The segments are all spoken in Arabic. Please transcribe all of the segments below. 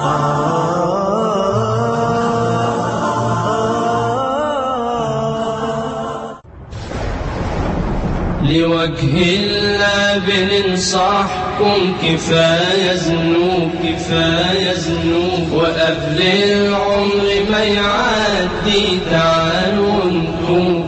لوجه الله بننصحكم كفاية ذنوب كفاية ذنوب، وقبل العمر ما يعدي تعالوا انتم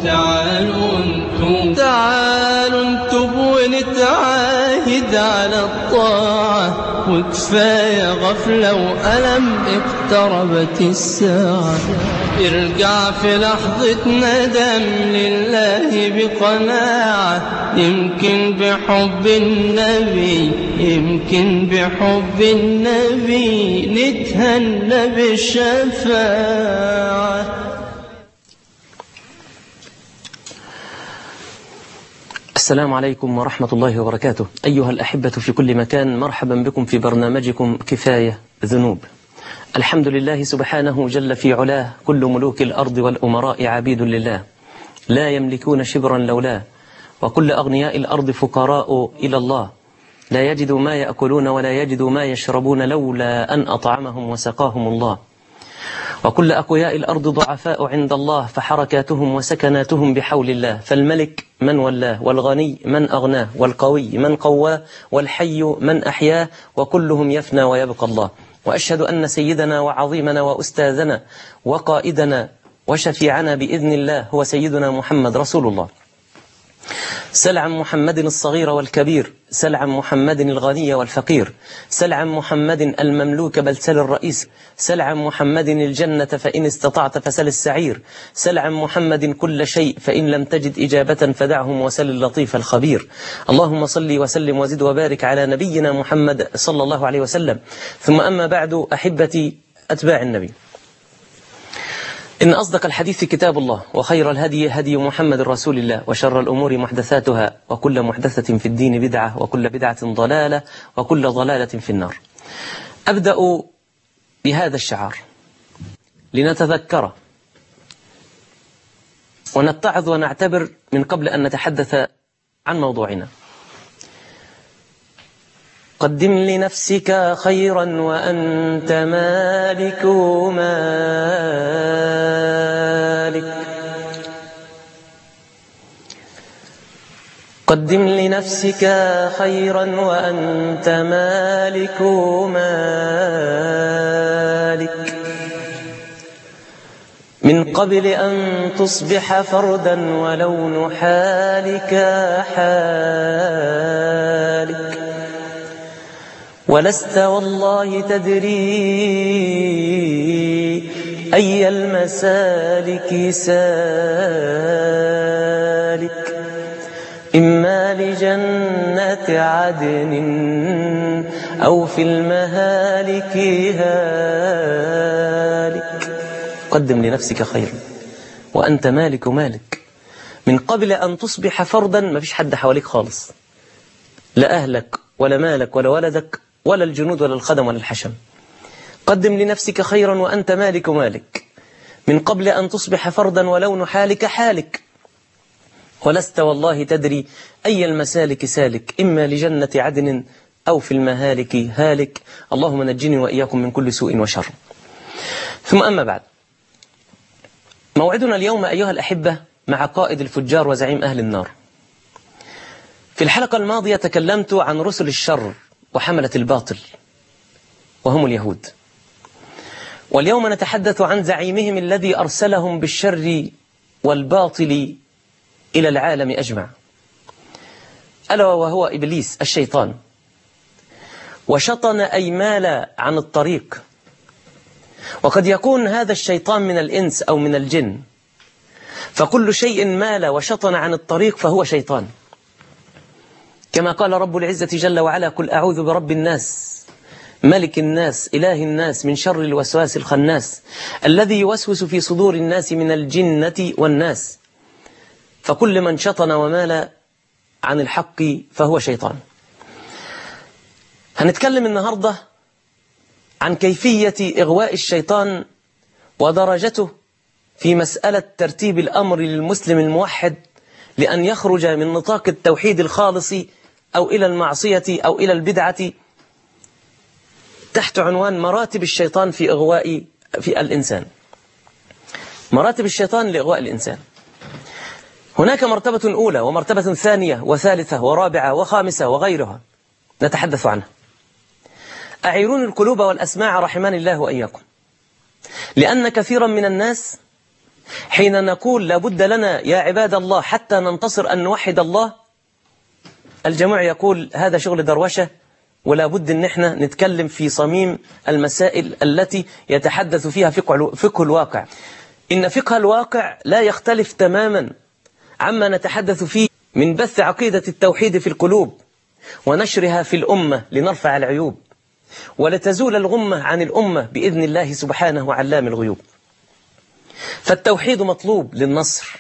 تعالوا نتوب ونتعاهد على الطاعة، وكفاية غفلة وألم اقتربت الساعة. ارجع في لحظة ندم لله بقناعة، يمكن بحب النبي نتهنى بالشفاعة. السلام عليكم ورحمة الله وبركاته. أيها الأحبة في كل مكان، مرحبا بكم في برنامجكم كفاية ذنوب. الحمد لله سبحانه جل في علاه، كل ملوك الأرض والأمراء عبيد لله، لا يملكون شبرا لولاه، وكل أغنياء الأرض فقراء إلى الله، لا يجدوا ما يأكلون ولا يجدوا ما يشربون لولا أن أطعمهم وسقاهم الله، وكل أقوياء الأرض ضعفاء عند الله، فحركاتهم وسكناتهم بحول الله، فالملك من ولاه، والغني من أغناه، والقوي من قواه، والحي من أحياه، وكلهم يفنى ويبقى الله. وأشهد أن سيدنا وعظيمنا وأستاذنا وقائدنا وشفيعنا بإذن الله هو سيدنا محمد رسول الله. سل عن محمد الصغير والكبير، سل عن محمد الغني والفقير، سل عن محمد المملوك بل سل الرئيس، سل عن محمد الجنة فإن استطعت فسل السعير، سل عن محمد كل شيء فإن لم تجد إجابة فدعهم وسل اللطيف الخبير. اللهم صل وسلم وزد وبارك على نبينا محمد صلى الله عليه وسلم. ثم أما بعد، أحبتي أتباع النبي، إن أصدق الحديث كتاب الله، وخير الهدي هدي محمد رسول الله، وشر الأمور محدثاتها، وكل محدثة في الدين بدعة، وكل بدعة ضلالة، وكل ضلالة في النار. أبدأ بهذا الشعار لنتذكر ونتعظ ونعتبر من قبل أن نتحدث عن موضوعنا. قدم لنفسك خيرا وأنت مالك مالك، قدم لنفسك خيرا وأنت مالك مالك، من قبل أن تصبح فردا ولون حالك حالك، ولست والله تدري أي المسالك سالك، إما لجنة عدن أو في المهالك هالك. قدم لنفسك خيرا وأنت مالك مالك، من قبل أن تصبح فردا، ما فيش حد حواليك خالص، لا أهلك ولا مالك ولا ولدك ولا الجنود ولا الخدم ولا الحشم. قدم لنفسك خيرا وأنت مالك مالك، من قبل أن تصبح فردا ولون حالك حالك، ولست والله تدري أي المسالك سالك، إما لجنة عدن أو في المهالك هالك. اللهم نجني وإياكم من كل سوء وشر. ثم أما بعد، موعدنا اليوم أيها الأحبة مع قائد الفجار وزعيم أهل النار. في الحلقة الماضية تكلمت عن رسل الشر وحملة الباطل وهم اليهود، واليوم نتحدث عن زعيمهم الذي أرسلهم بالشر والباطل إلى العالم أجمع، ألا وهو إبليس الشيطان. وشطن أي مال عن الطريق، وقد يكون هذا الشيطان من الإنس أو من الجن، فكل شيء مال وشطن عن الطريق فهو شيطان، كما قال رب العزة جل وعلا: قل أعوذ برب الناس ملك الناس إله الناس من شر الوسواس الخناس الذي يوسوس في صدور الناس من الجنة والناس. فكل من شطن ومال عن الحق فهو شيطان. هنتكلم النهاردة عن كيفية إغواء الشيطان ودرجته في مسألة ترتيب الأمر للمسلم الموحد لأن يخرج من نطاق التوحيد الخالص أو إلى المعصية أو إلى البدعة تحت عنوان مراتب الشيطان في الإنسان. مراتب الشيطان لإغواء الإنسان. هناك مرتبة أولى ومرتبة ثانية وثالثة ورابعة وخامسة وغيرها نتحدث عنها. أعيرون القلوب والأسماع رحمن الله وإياكم، لأن كثيرا من الناس حين نقول لابد لنا يا عباد الله حتى ننتصر أن نوحد الله، الجميع يقول هذا شغل دروشة، ولا بد أن احنا نتكلم في صميم المسائل التي يتحدث فيها فقه الواقع. إن فقه الواقع لا يختلف تماما عما نتحدث فيه من بث عقيدة التوحيد في القلوب ونشرها في الأمة لنرفع العيوب ولتزول الغمة عن الأمة بإذن الله سبحانه علام الغيوب. فالتوحيد مطلوب للنصر،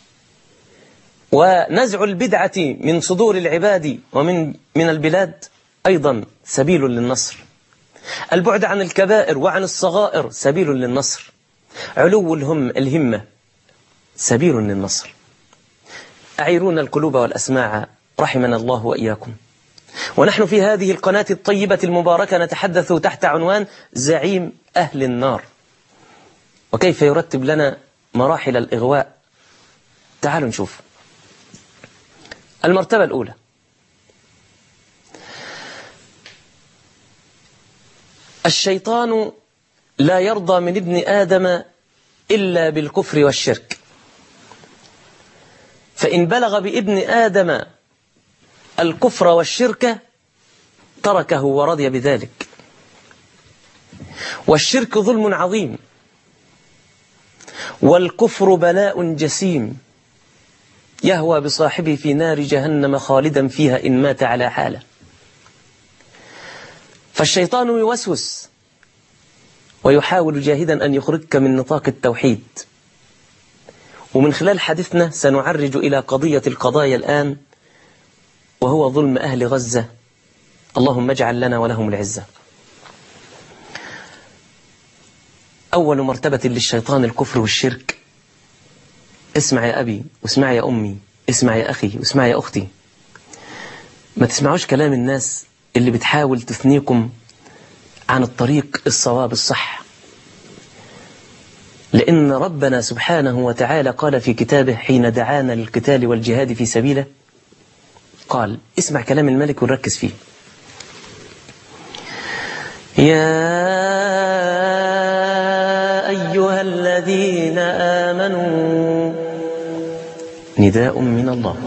ونزع البدعة من صدور العباد ومن البلاد أيضا سبيل للنصر. البعد عن الكبائر وعن الصغائر سبيل للنصر. علو الهمة سبيل للنصر. أعيرون القلوب والأسماع رحمنا الله وإياكم. ونحن في هذه القناة الطيبة المباركة نتحدث تحت عنوان زعيم أهل النار، وكيف يرتب لنا مراحل الإغواء. تعالوا نشوف. المرتبة الأولى: الشيطان لا يرضى من ابن آدم إلا بالكفر والشرك، فإن بلغ بابن آدم الكفر والشرك تركه ورضي بذلك. والشرك ظلم عظيم، والكفر بلاء جسيم يهوى بصاحبه في نار جهنم خالدا فيها إن مات على حاله. فالشيطان يوسوس ويحاول جاهدا أن يخرجك من نطاق التوحيد. ومن خلال حديثنا سنعرج إلى قضية القضايا الآن، وهو ظلم أهل غزة. اللهم اجعل لنا ولهم العزة. أول مرتبة للشيطان الكفر والشرك. اسمع يا أبي، واسمع يا أمي، اسمع يا أخي، واسمع يا أختي. ما تسمعوش كلام الناس اللي بتحاول تثنيكم عن الطريق الصواب الصح، لأن ربنا سبحانه وتعالى قال في كتابه حين دعانا للقتال والجهاد في سبيله، قال: اسمع كلام الملك ونركز فيه. يا أيها الذين آمنوا، نداء من الله.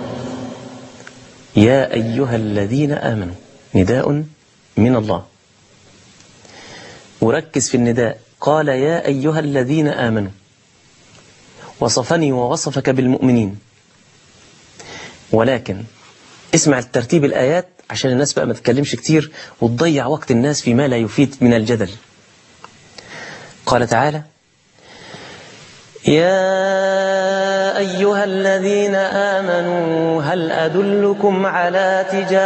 يا أيها الذين آمنوا، نداء من الله. وركز في النداء. قال: يا أيها الذين آمنوا، وصفني ووصفك بالمؤمنين. ولكن اسمع الترتيب الآيات عشان الناس بقى ما تتكلمش كتير وتضيع وقت الناس فيما لا يفيد من الجدل. قال تعالى: يا أيها الذين آمنوا هل أدلكم على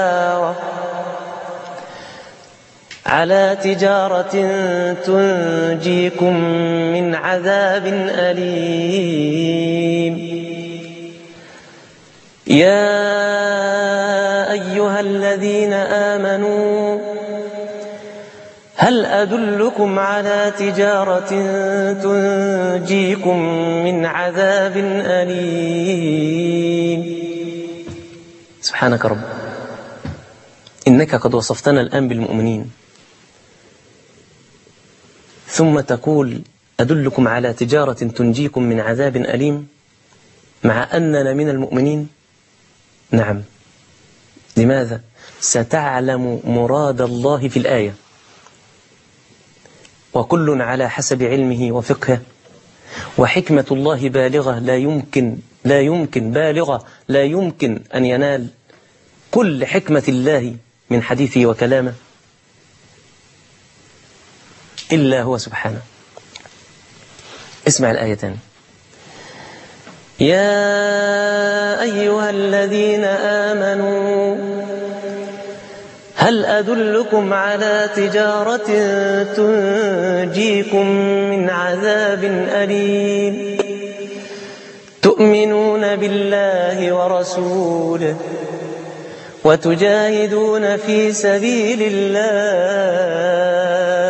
تجارة تنجيكم من عذاب أليم. يا أيها الذين آمنوا هل أدلكم على تجارة تنجيكم من عذاب أليم. سبحانك رب، إنك قد وصفتنا الآن بالمؤمنين، ثم تقول أدلكم على تجارة تنجيكم من عذاب أليم، مع أننا من المؤمنين. نعم. لماذا؟ ستعلم مراد الله في الآية، وكل على حسب علمه وفقهه. وحكمة الله بالغة لا يمكن بالغة لا يمكن أن ينال كل حكمة الله من حديثه وكلامه إلا هو سبحانه. اسمع الآية تاني. يا أيها الذين آمنوا هل أدلكم على تجارة تنجيكم من عذاب أليم تؤمنون بالله ورسوله وتجاهدون في سبيل الله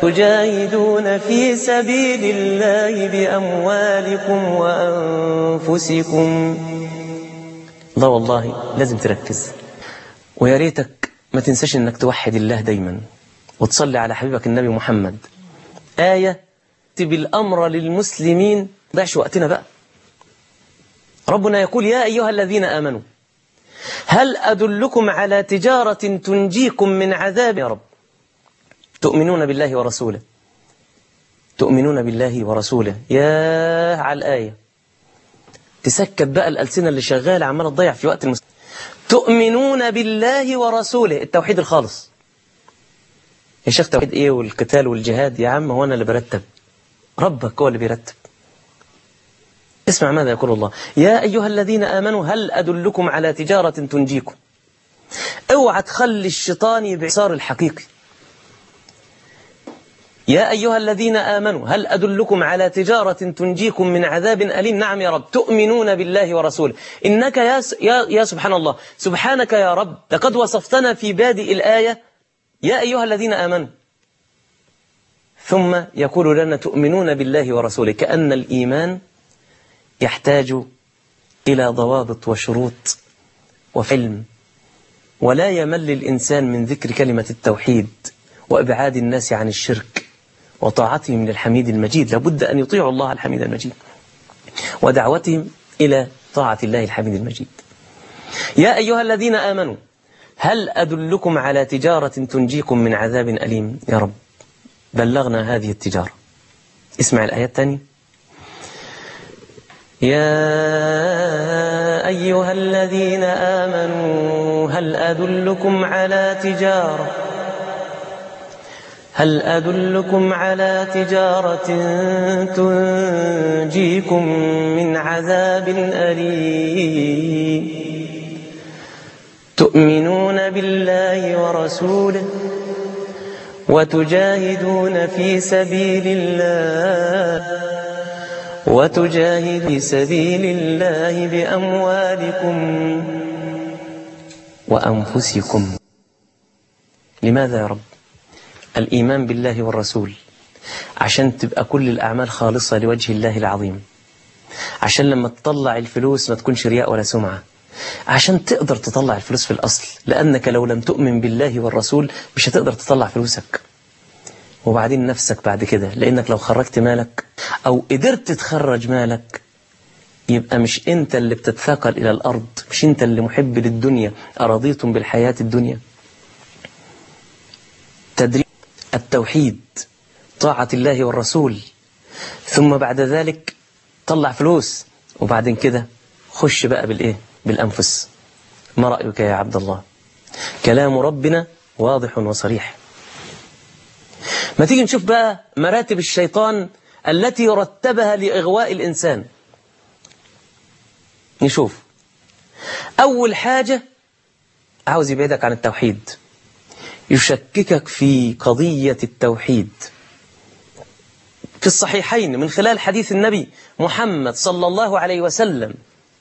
تجاهدون في سبيل الله بأموالكم وأنفسكم. الله والله لازم تركز، ويا ريتك ما تنساش انك توحد الله دايما وتصلي على حبيبك النبي محمد. آية بالأمر للمسلمين، ضيعش وقتنا بقى. ربنا يقول يا أيها الذين آمنوا هل أدلكم على تجارة تنجيكم من عذاب. يا رب تؤمنون بالله ورسوله، تؤمنون بالله ورسوله. يا على الآية، تسكت بقى الألسنة اللي شغالة عمالة تضيع في وقت المسلمين. تؤمنون بالله ورسوله، التوحيد الخالص. يا شيخ توحيد ايه والقتال والجهاد؟ يا عم هو انا اللي برتب؟ ربك هو اللي بيرتب. اسمع ماذا يقول الله. يا أيها الذين آمنوا هل أدلكم على تجارة تنجيكم. اوعى تخلي الشيطان يبعصار الحقيقي. يا أيها الذين آمنوا هل أدلكم على تجارة تنجيكم من عذاب أليم. نعم يا رب. تؤمنون بالله ورسوله. إنك يا سبحان الله، سبحانك يا رب، لقد وصفتنا في بادئ الآية يا أيها الذين آمنوا، ثم يقول لنا تؤمنون بالله ورسوله، كأن الإيمان يحتاج إلى ضوابط وشروط وفلم، ولا يمل الإنسان من ذكر كلمة التوحيد وإبعاد الناس عن الشرك وطاعتهم للحميد المجيد. لابد أن يطيعوا الله الحميد المجيد ودعوتهم إلى طاعة الله الحميد المجيد. يا أيها الذين آمنوا هل أدلكم على تجارة تنجيكم من عذاب أليم. يا رب بلغنا هذه التجارة. اسمع الآيات الثانية. يا أيها الذين آمنوا هل أدلكم على تجارة تنجيكم من عذاب أليم. تؤمنون بالله ورسوله وتجاهدون في سبيل الله بأموالكم وأنفسكم. لماذا يا رب؟ الإيمان بالله والرسول عشان تبقى كل الأعمال خالصة لوجه الله العظيم، عشان لما تطلع الفلوس ما تكونش رياء ولا سمعة، عشان تقدر تطلع الفلوس في الأصل، لأنك لو لم تؤمن بالله والرسول مش هتقدر تطلع فلوسك. وبعدين نفسك بعد كده، لأنك لو خرجت مالك أو قدرت تخرج مالك يبقى مش أنت اللي بتتثاقل إلى الأرض، مش أنت اللي محب للدنيا. أرضيتم بالحياة الدنيا. تدريب التوحيد، طاعة الله والرسول، ثم بعد ذلك طلع فلوس، وبعدين كده خش بقى بالإيه؟ بالأنفس. ما رأيك يا عبد الله؟ كلام ربنا واضح وصريح. ما تيجي نشوف بقى مراتب الشيطان التي رتبها لإغواء الإنسان. نشوف أول حاجة عاوز يبعدك عن التوحيد، يشككك في قضية التوحيد. في الصحيحين من خلال حديث النبي محمد صلى الله عليه وسلم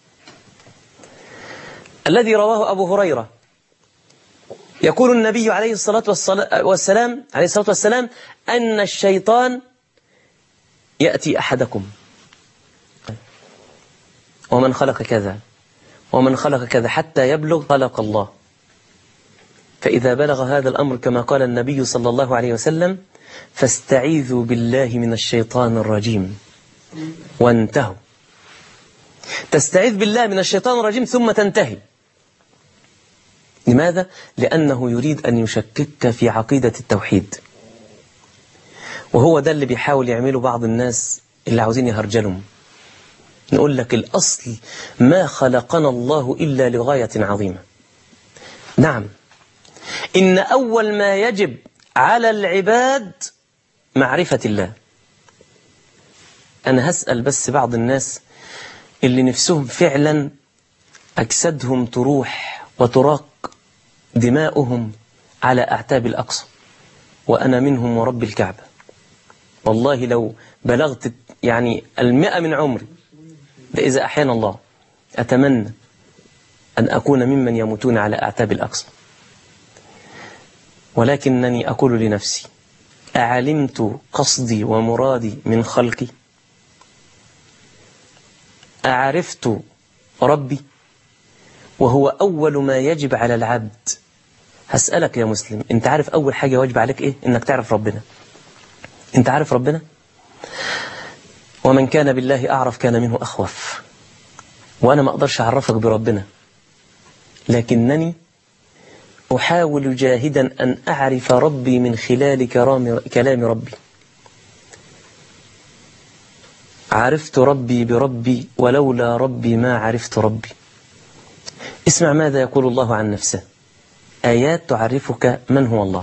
الذي رواه أبو هريرة، يقول النبي عليه الصلاة والسلام أن الشيطان يأتي أحدكم ومن خلق كذا ومن خلق كذا حتى يبلغ خلق الله، فإذا بلغ هذا الأمر كما قال النبي صلى الله عليه وسلم فاستعيذوا بالله من الشيطان الرجيم وانتهوا. تستعيذ بالله من الشيطان الرجيم ثم تنتهي. لماذا؟ لأنه يريد أن يشكك في عقيدة التوحيد، وهو ده اللي بيحاول يعمله بعض الناس اللي عاوزين يهرجلهم. نقول لك الأصل ما خلقنا الله إلا لغاية عظيمة. نعم، إن أول ما يجب على العباد معرفة الله. أنا هسأل بس بعض الناس اللي نفسهم فعلا أجسادهم تروح وتراق دماؤهم على أعتاب الأقصى، وأنا منهم ورب الكعبة، والله لو بلغت 100 من عمري فإذا أحيانا الله أتمنى أن أكون ممن يموتون على أعتاب الأقصى. ولكنني أقول لنفسي أعلمت قصدي ومرادي من خلقي؟ أعرفت ربي؟ وهو أول ما يجب على العبد. هسألك يا مسلم، أنت عارف أول حاجة واجب عليك إيه؟ إنك تعرف ربنا. أنت عارف ربنا؟ ومن كان بالله أعرف كان منه أخوف. وأنا ما أقدرش أعرفك بربنا، لكنني أحاول جاهدا أن أعرف ربي من خلال كلام ربي. عرفت ربي بربي، ولولا ربي ما عرفت ربي. اسمع ماذا يقول الله عن نفسه، آيات تعرفك من هو الله.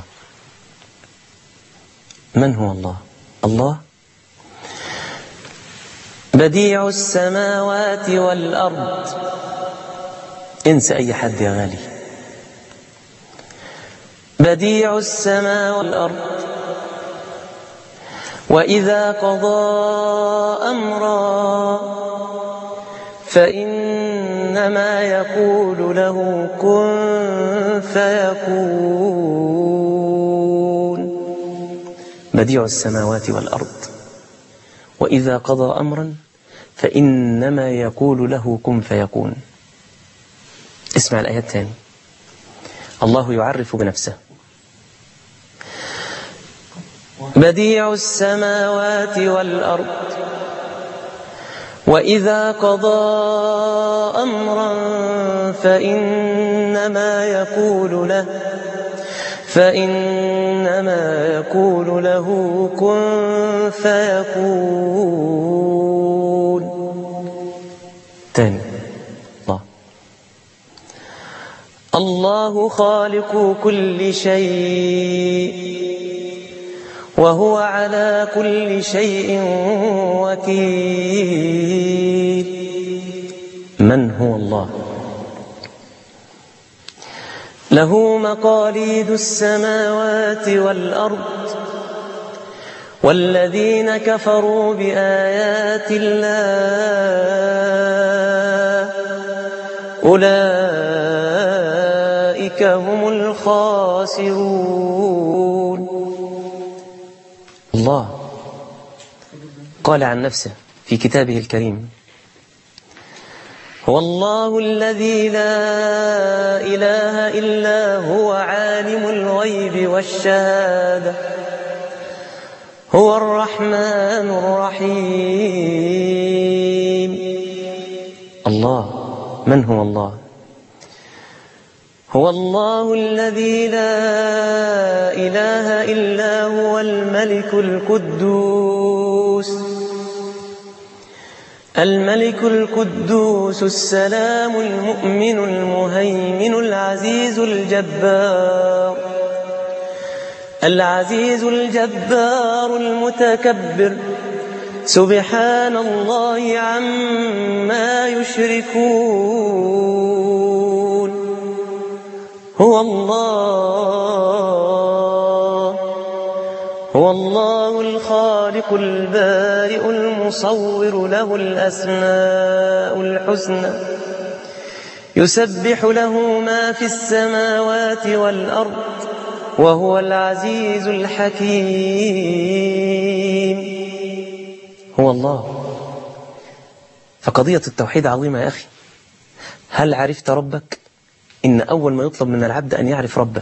من هو الله؟ الله بديع السماوات والأرض. انسى أي حد يا غالي. بديع السماوات والأرض، وإذا قضى أمرا فإنما يقول له كن فيكون. بديع السماوات والأرض، وإذا قضى أمرا فإنما يقول له كن فيكون. اسمع الآيات تاني. الله يعرف بنفسه. بديع السماوات والأرض، وإذا قضى أمرا فإنما يقول له كن فيكون. تاني. الله خالق كل شيء، وهو على كل شيء وكيل. من هو الله؟ له مقاليد السماوات والأرض، والذين كفروا بآيات الله أولئك هم الخاسرون. الله قال عن نفسه في كتابه الكريم: هو الله الذي لا إله إلا هو عالم الغيب والشهادة هو الرحمن الرحيم. الله. من هو الله؟ هو الله الذي لا إله إلا هو الملك القدوس السلام المؤمن المهيمن العزيز الجبار المتكبر سبحان الله عما يشركون. هو الله الخالق البارئ المصور، له الأسماء الحسنى يسبح له ما في السماوات والأرض وهو العزيز الحكيم. هو الله. فقضية التوحيد عظيمة يا أخي. هل عرفت ربك؟ إن أول ما يطلب من العبد أن يعرف ربه.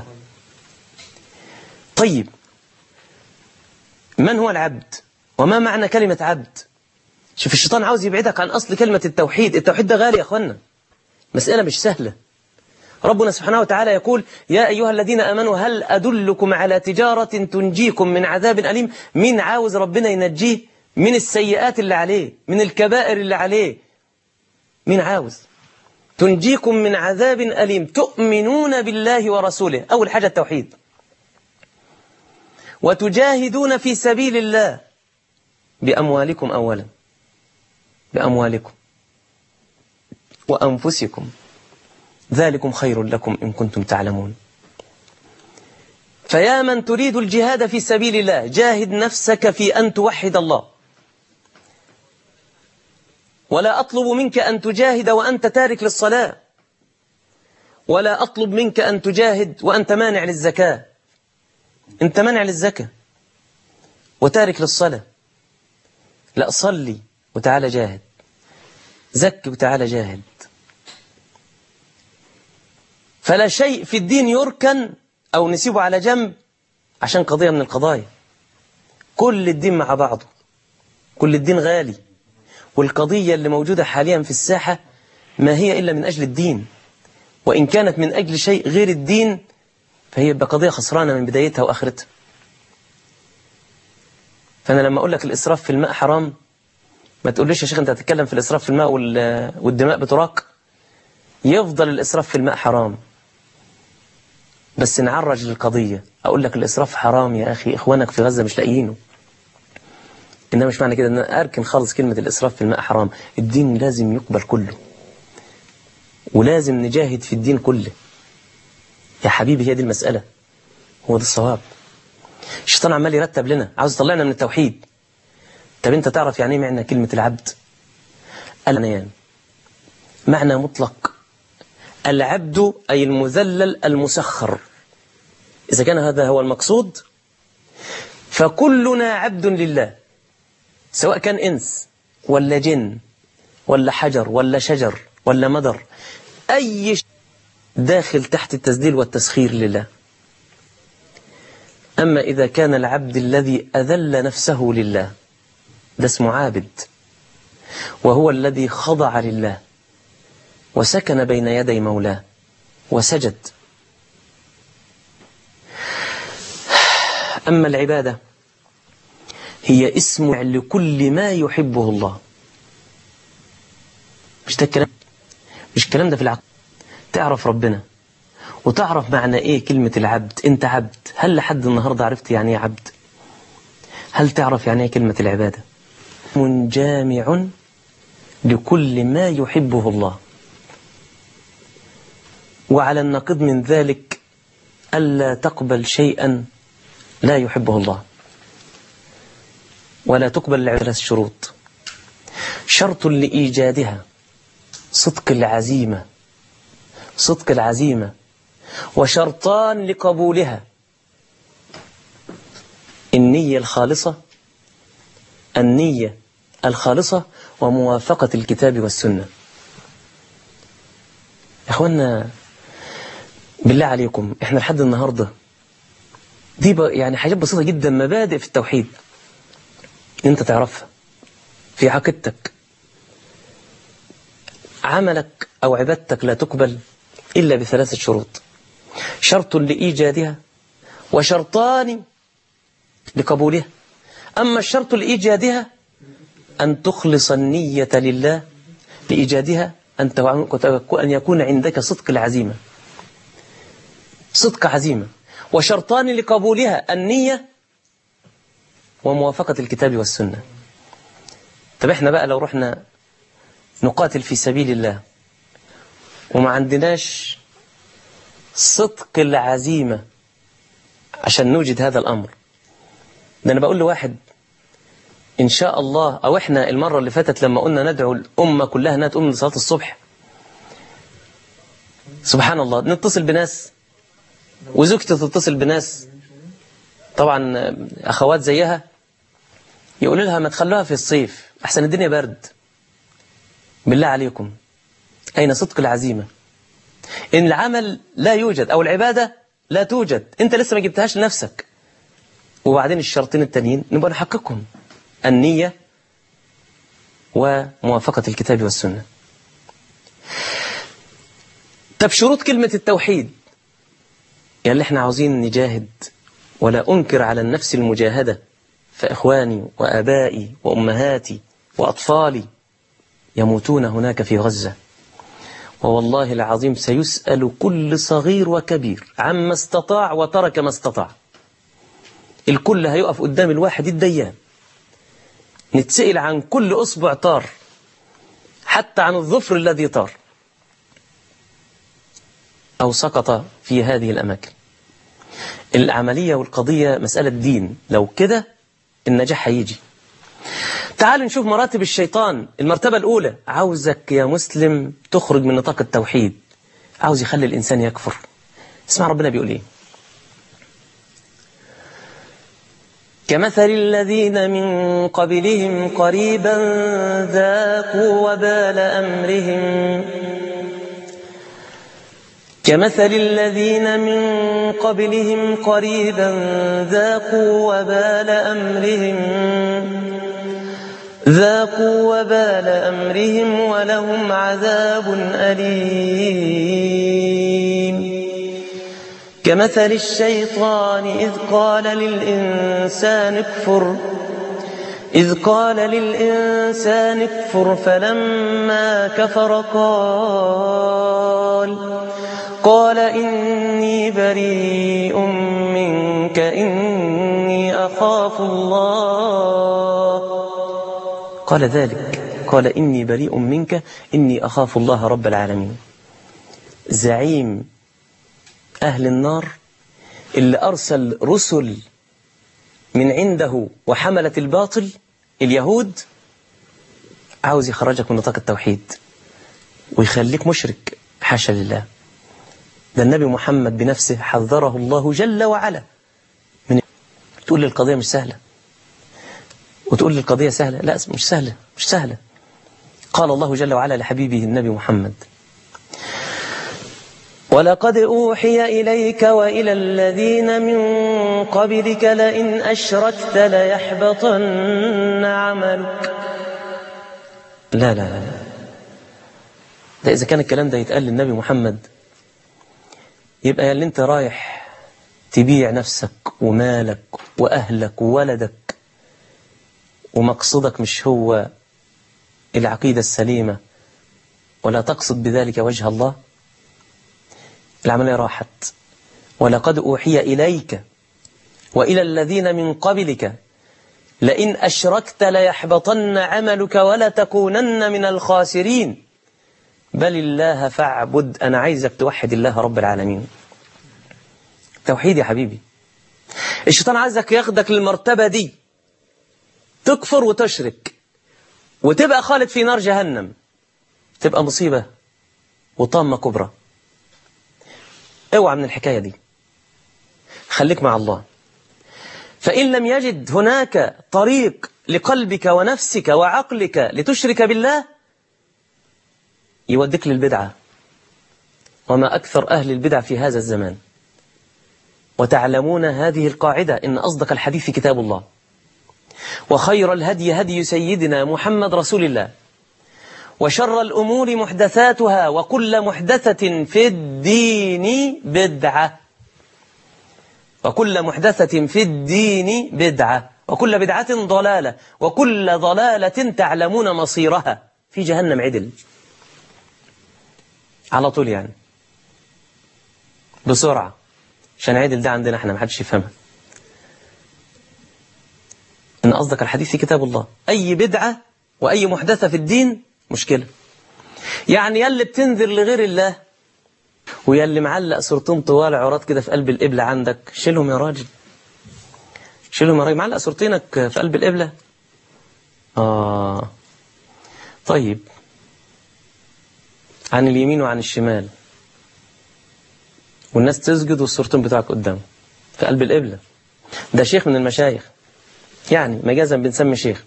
طيب، من هو العبد؟ وما معنى كلمة عبد؟ شوف، الشيطان عاوز يبعدك عن أصل كلمة التوحيد. التوحيد ده غالي يا أخوانا، مسألة مش سهلة. ربنا سبحانه وتعالى يقول: يا أيها الذين آمنوا هل أدلكم على تجارة تنجيكم من عذاب أليم. مين عاوز ربنا ينجيه من السيئات اللي عليه، من الكبائر اللي عليه؟ مين عاوز؟ تنجيكم من عذاب أليم تؤمنون بالله ورسوله. أول حاجة التوحيد. وتجاهدون في سبيل الله بأموالكم، أولا بأموالكم وأنفسكم، ذلكم خير لكم إن كنتم تعلمون. فيا من تريد الجهاد في سبيل الله، جاهد نفسك في أن توحد الله. ولا أطلب منك أن تجاهد وأنت تارك للصلاة، ولا أطلب منك أن تجاهد وأنت مانع للزكاة. أنت مانع للزكاة، وتارك للصلاة. لا، صلي وتعالى جاهد، زكي وتعالى جاهد. فلا شيء في الدين يركن أو نسيبه على جنب عشان قضية من القضايا. كل الدين مع بعضه، كل الدين غالي. والقضية اللي موجودة حاليا في الساحة ما هي إلا من أجل الدين، وإن كانت من أجل شيء غير الدين فهي قضية خسرانة من بدايتها وآخرتها. فأنا لما أقول لك الإسراف في الماء حرام، ما تقوليش يا شيخ أنت هتتكلم في الإسراف في الماء والدماء بتراق. يفضل الإسراف في الماء حرام، بس نعرج للقضية. أقول لك الإسراف حرام يا أخي، إخوانك في غزة مش لاقيينه. إنما مش معنى كده أن أركن خالص كلمة الإسراف في الماء حرام. الدين لازم يقبل كله، ولازم نجاهد في الدين كله يا حبيبي. هي دي المسألة، هو ده الصواب. الشيطان عمال يرتب لنا، عاوز يطلعنا من التوحيد. طب أنت تعرف يعني إيه معنى كلمة العبد؟ العنيان معنى مطلق. العبد أي المذلل المسخر. إذا كان هذا هو المقصود فكلنا عبد لله، سواء كان إنس ولا جن ولا حجر ولا شجر ولا مدر، أي شيء داخل تحت التذليل والتسخير لله. أما إذا كان العبد الذي أذل نفسه لله ده اسمه عابد، وهو الذي خضع لله وسكن بين يدي مولاه وسجد. أما العبادة هي اسم لكل ما يحبه الله. مش ده الكلام، مش الكلام ده في العقل. تعرف ربنا وتعرف معنى ايه كلمة العبد. انت عبد. هل لحد النهاردة عرفت يعني ايه عبد؟ هل تعرف يعني ايه كلمة العبادة؟ جامع لكل ما يحبه الله. وعلى النقيض من ذلك ألا تقبل شيئا لا يحبه الله، ولا تقبل العبادة. 3 شروط. شرط لإيجادها صدق العزيمة، صدق العزيمة. وشرطان لقبولها النية الخالصة، النية الخالصة وموافقة الكتاب والسنة. يا أخوانا بالله عليكم، احنا لحد النهاردة دي يعني حاجات بسيطة جدا، مبادئ في التوحيد انت تعرفها في عقيدتك. عملك أو عبادتك لا تقبل إلا ب3 شروط. شرط لإيجادها وشرطان لقبولها. أما الشرط لإيجادها أن تخلص النية لله لإيجادها، أن يكون عندك صدق العزيمة، صدق عزيمة. وشرطان لقبولها النية وموافقة الكتاب والسنة. طب احنا بقى لو رحنا نقاتل في سبيل الله وما عندناش صدق العزيمة عشان نوجد هذا الأمر، ده أنا بقول لواحد إن شاء الله، أو إحنا المرة اللي فاتت لما قلنا ندعو الأمة كلها أنها تقوم لصلاة الصبح، سبحان الله نتصل بناس وزوجتي تتصل بناس طبعا أخوات زيها، يقول لها ما تخلوها في الصيف أحسن الدنيا برد. بالله عليكم أين صدق العزيمة؟ إن العمل لا يوجد أو العبادة لا توجد، أنت لسه ما جبتهاش لنفسك. وبعدين الشرطين التانيين نبقى نحققهم، النية وموافقة الكتاب والسنة. طب شروط كلمة التوحيد يعني احنا عاوزين نجاهد، ولا أنكر على النفس المجاهدة، فإخواني وآبائي وأمهاتي وأطفالي يموتون هناك في غزة، ووالله العظيم سيسأل كل صغير وكبير عما استطاع وترك ما استطاع. الكل هيقف قدام الواحد الديان، نتسأل عن كل أصبع طار، حتى عن الظفر الذي طار أو سقط في هذه الأماكن. العملية والقضية مسألة دين، لو كده النجاح هيجي. تعال نشوف مراتب الشيطان. المرتبة الأولى عاوزك يا مسلم تخرج من نطاق التوحيد، عاوز يخلي الإنسان يكفر. اسمع ربنا بيقول إيه: كمثل الذين من قبلهم قريبا ذاقوا وبال أمرهم كمثل الذين من قبلهم قريبا ذاقوا وبال أمرهم ولهم عذاب أليم كمثل الشيطان إذ قال للإنسان اكفر فلما كفر قال إني بريء منك إني أخاف الله قال إني بريء منك إني أخاف الله رب العالمين. زعيم أهل النار اللي أرسل رسل من عنده وحملة الباطل اليهود عاوز يخرجك من نطاق التوحيد ويخليك مشرك، حاشا لله. ده النبي محمد بنفسه حذره الله جل وعلا من تقول لي القضية مش سهلة وتقول لي القضية سهلة. لا، مش سهلة. قال الله جل وعلا لحبيبه النبي محمد: ولقد أوحي إليك وإلى الذين من قبلك لئن أشركت ليحبطن عملك. لا، ده إذا كان الكلام ده يتقال للنبي محمد يبقى اللي انت رايح تبيع نفسك ومالك وأهلك وولدك ومقصدك مش هو العقيدة السليمة ولا تقصد بذلك وجه الله، العملية راحت. ولقد أوحي إليك وإلى الذين من قبلك لئن أشركت ليحبطن عملك ولتكونن من الخاسرين بل الله فاعبد. أنا عايزك توحد الله رب العالمين. توحيد يا حبيبي. الشيطان عايزك ياخدك للمرتبة دي، تكفر وتشرك وتبقى خالد في نار جهنم، تبقى مصيبة وطامة كبرى. اوعى من الحكاية دي، خليك مع الله. فإن لم يجد هناك طريق لقلبك ونفسك وعقلك لتشرك بالله يوديك للبدعة، وما أكثر أهل البدع في هذا الزمان. وتعلمون هذه القاعدة: إن أصدق الحديث كتاب الله، وخير الهدي هدي سيدنا محمد رسول الله، وشر الأمور محدثاتها، وكل محدثة في الدين بدعة، وكل محدثة في الدين بدعة، وكل بدعة ضلالة، وكل ضلالة تعلمون مصيرها في جهنم عدل. على طول يعني، بسرعة، عشان عدل ده عندنا احنا محدش يفهمها. إن أصدق الحديث في كتاب الله. أي بدعة وأي محدثة في الدين مشكلة. يعني يلي بتنذر لغير الله ويلي معلق صورتين طوال عراض كده في قلب القبلة عندك، شيلهم يا راجل، شيلهم يا راجل. معلق صورتينك في قلب القبلة. طيب، عن اليمين وعن الشمال، والناس تسجد والصورتين بتاعك قدام في قلب القبلة. ده شيخ من المشايخ، يعني مجازا بنسمي شيخ.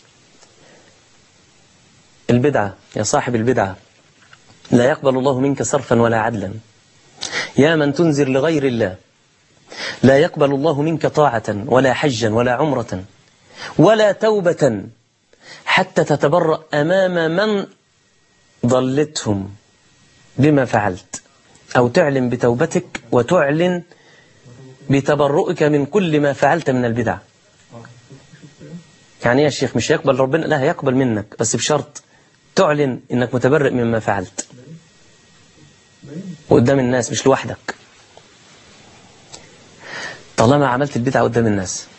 البدعة يا صاحب البدعة لا يقبل الله منك صرفا ولا عدلا. يا من تنذر لغير الله لا يقبل الله منك طاعة ولا حجا ولا عمرة ولا توبة حتى تتبرأ أمام من ضلتهم بما فعلت، أو تعلن بتوبتك وتعلن بتبرؤك من كل ما فعلت من البدع. يعني يا شيخ مش يقبل ربنا؟ لا، يقبل منك بس بشرط تعلن إنك متبرئ مما فعلت قدام الناس، مش لوحدك. طالما عملت البدعة قدام الناس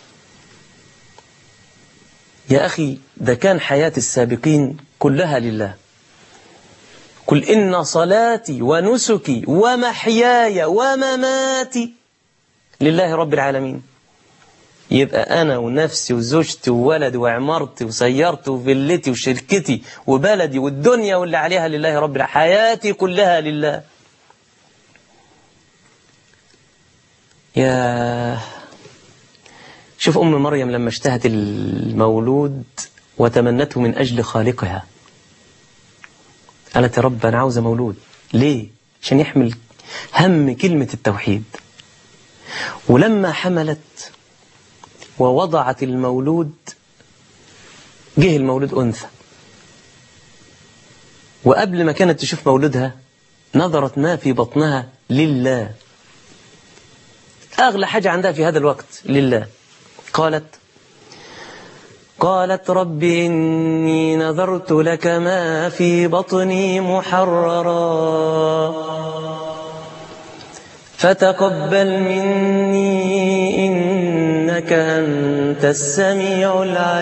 يا أخي، ده كان حياة السابقين كلها لله. قل إن صلاتي ونسكي ومحياي ومماتي لله رب العالمين. يبقى أنا ونفسي وزوجتي وولدي وعمارتي وسيارتي وفيلتي وشركتي وبلدي والدنيا واللي عليها لله رب العالمين، حياتي كلها لله. شوف أم مريم لما اشتهت المولود وتمنته من أجل خالقها، قالت يا رب أنا عاوزة مولود. ليه؟ عشان يحمل هم كلمة التوحيد. ولما حملت ووضعت المولود، جه المولود أنثى، وقبل ما كانت تشوف مولودها نظرت ما في بطنها لله، أغلى حاجة عندها في هذا الوقت لله. قالت رب إني نذرت لك ما في بطني محررا فتقبل مني إنك أنت السميع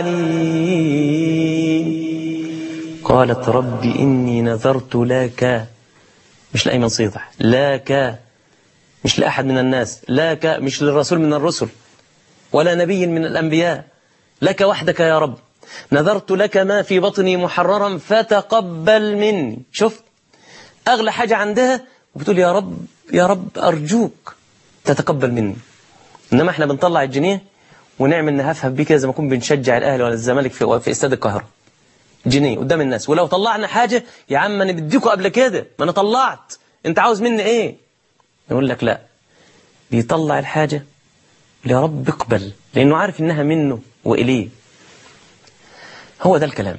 العليم. قالت رب إني نذرت لك، مش لأيمن صيدح، لك، مش لأحد من الناس، لك مش للرسول من الرسل ولا نبي من الأنبياء، لك وحدك يا رب. نذرت لك ما في بطني محررا فتقبل مني. شفت أغلى حاجة عندها وبتقول يا رب يا رب أرجوك تتقبل مني. إنما إحنا بنطلع الجنيه ونعمل نهفهف بيه كده زي ما نكون بنشجع الأهلي ولا الزمالك في استاد القاهرة، جنيه قدام الناس. ولو طلعنا حاجة يا عم أنا بديكوا قبل كده، ما أنا طلعت، أنت عاوز مني إيه؟ يقول لك لا، بيطلع الحاجة يا رب اقبل، لأنه عارف إنها منه وإليه. هو ده الكلام.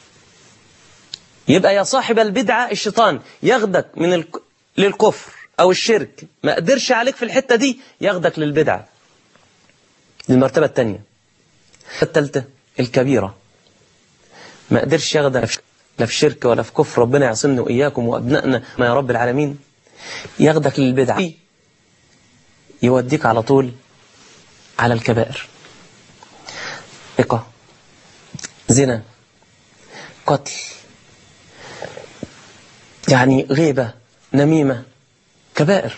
يبقى يا صاحب البدعة الشيطان ياخدك من للكفر أو الشرك، ما قدرش عليك في الحتة دي ياخدك للبدعة، للمرتبة الثانية. الثالثة الكبيرة، ما قدرش ياخدك لا في شرك ولا في كفر، ربنا يعصمنا وإياكم وأبنائنا ما يا رب العالمين، ياخدك للبدعة، يوديك على طول على الكبائر، زنا، قتل، يعني غيبة، نميمة، كبائر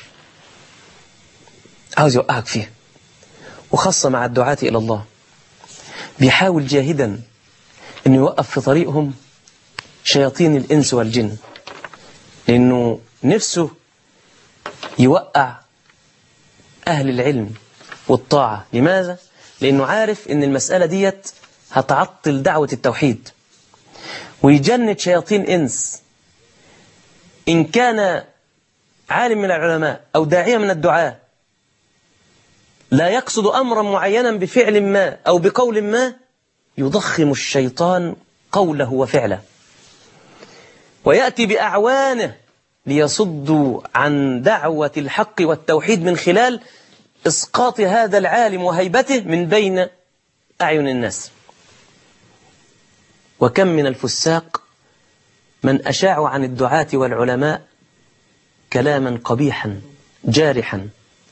عاوز يوقعك فيها. وخاصة مع الدعاة إلى الله بيحاول جاهدا أنه يوقف في طريقهم شياطين الإنس والجن، لأنه نفسه يوقع أهل العلم والطاعة. لماذا؟ لأنه عارف أن المسألة ديت هتعطل دعوة التوحيد ويجند شياطين إنس. إن كان عالم من العلماء أو داعية من الدعاة لا يقصد أمرا معينا بفعل ما أو بقول ما، يضخم الشيطان قوله وفعله ويأتي بأعوانه ليصدوا عن دعوة الحق والتوحيد من خلال إسقاط هذا العالم وهيبته من بين أعين الناس. وكم من الفساق من أشاعوا عن الدعاة والعلماء كلاما قبيحا جارحا.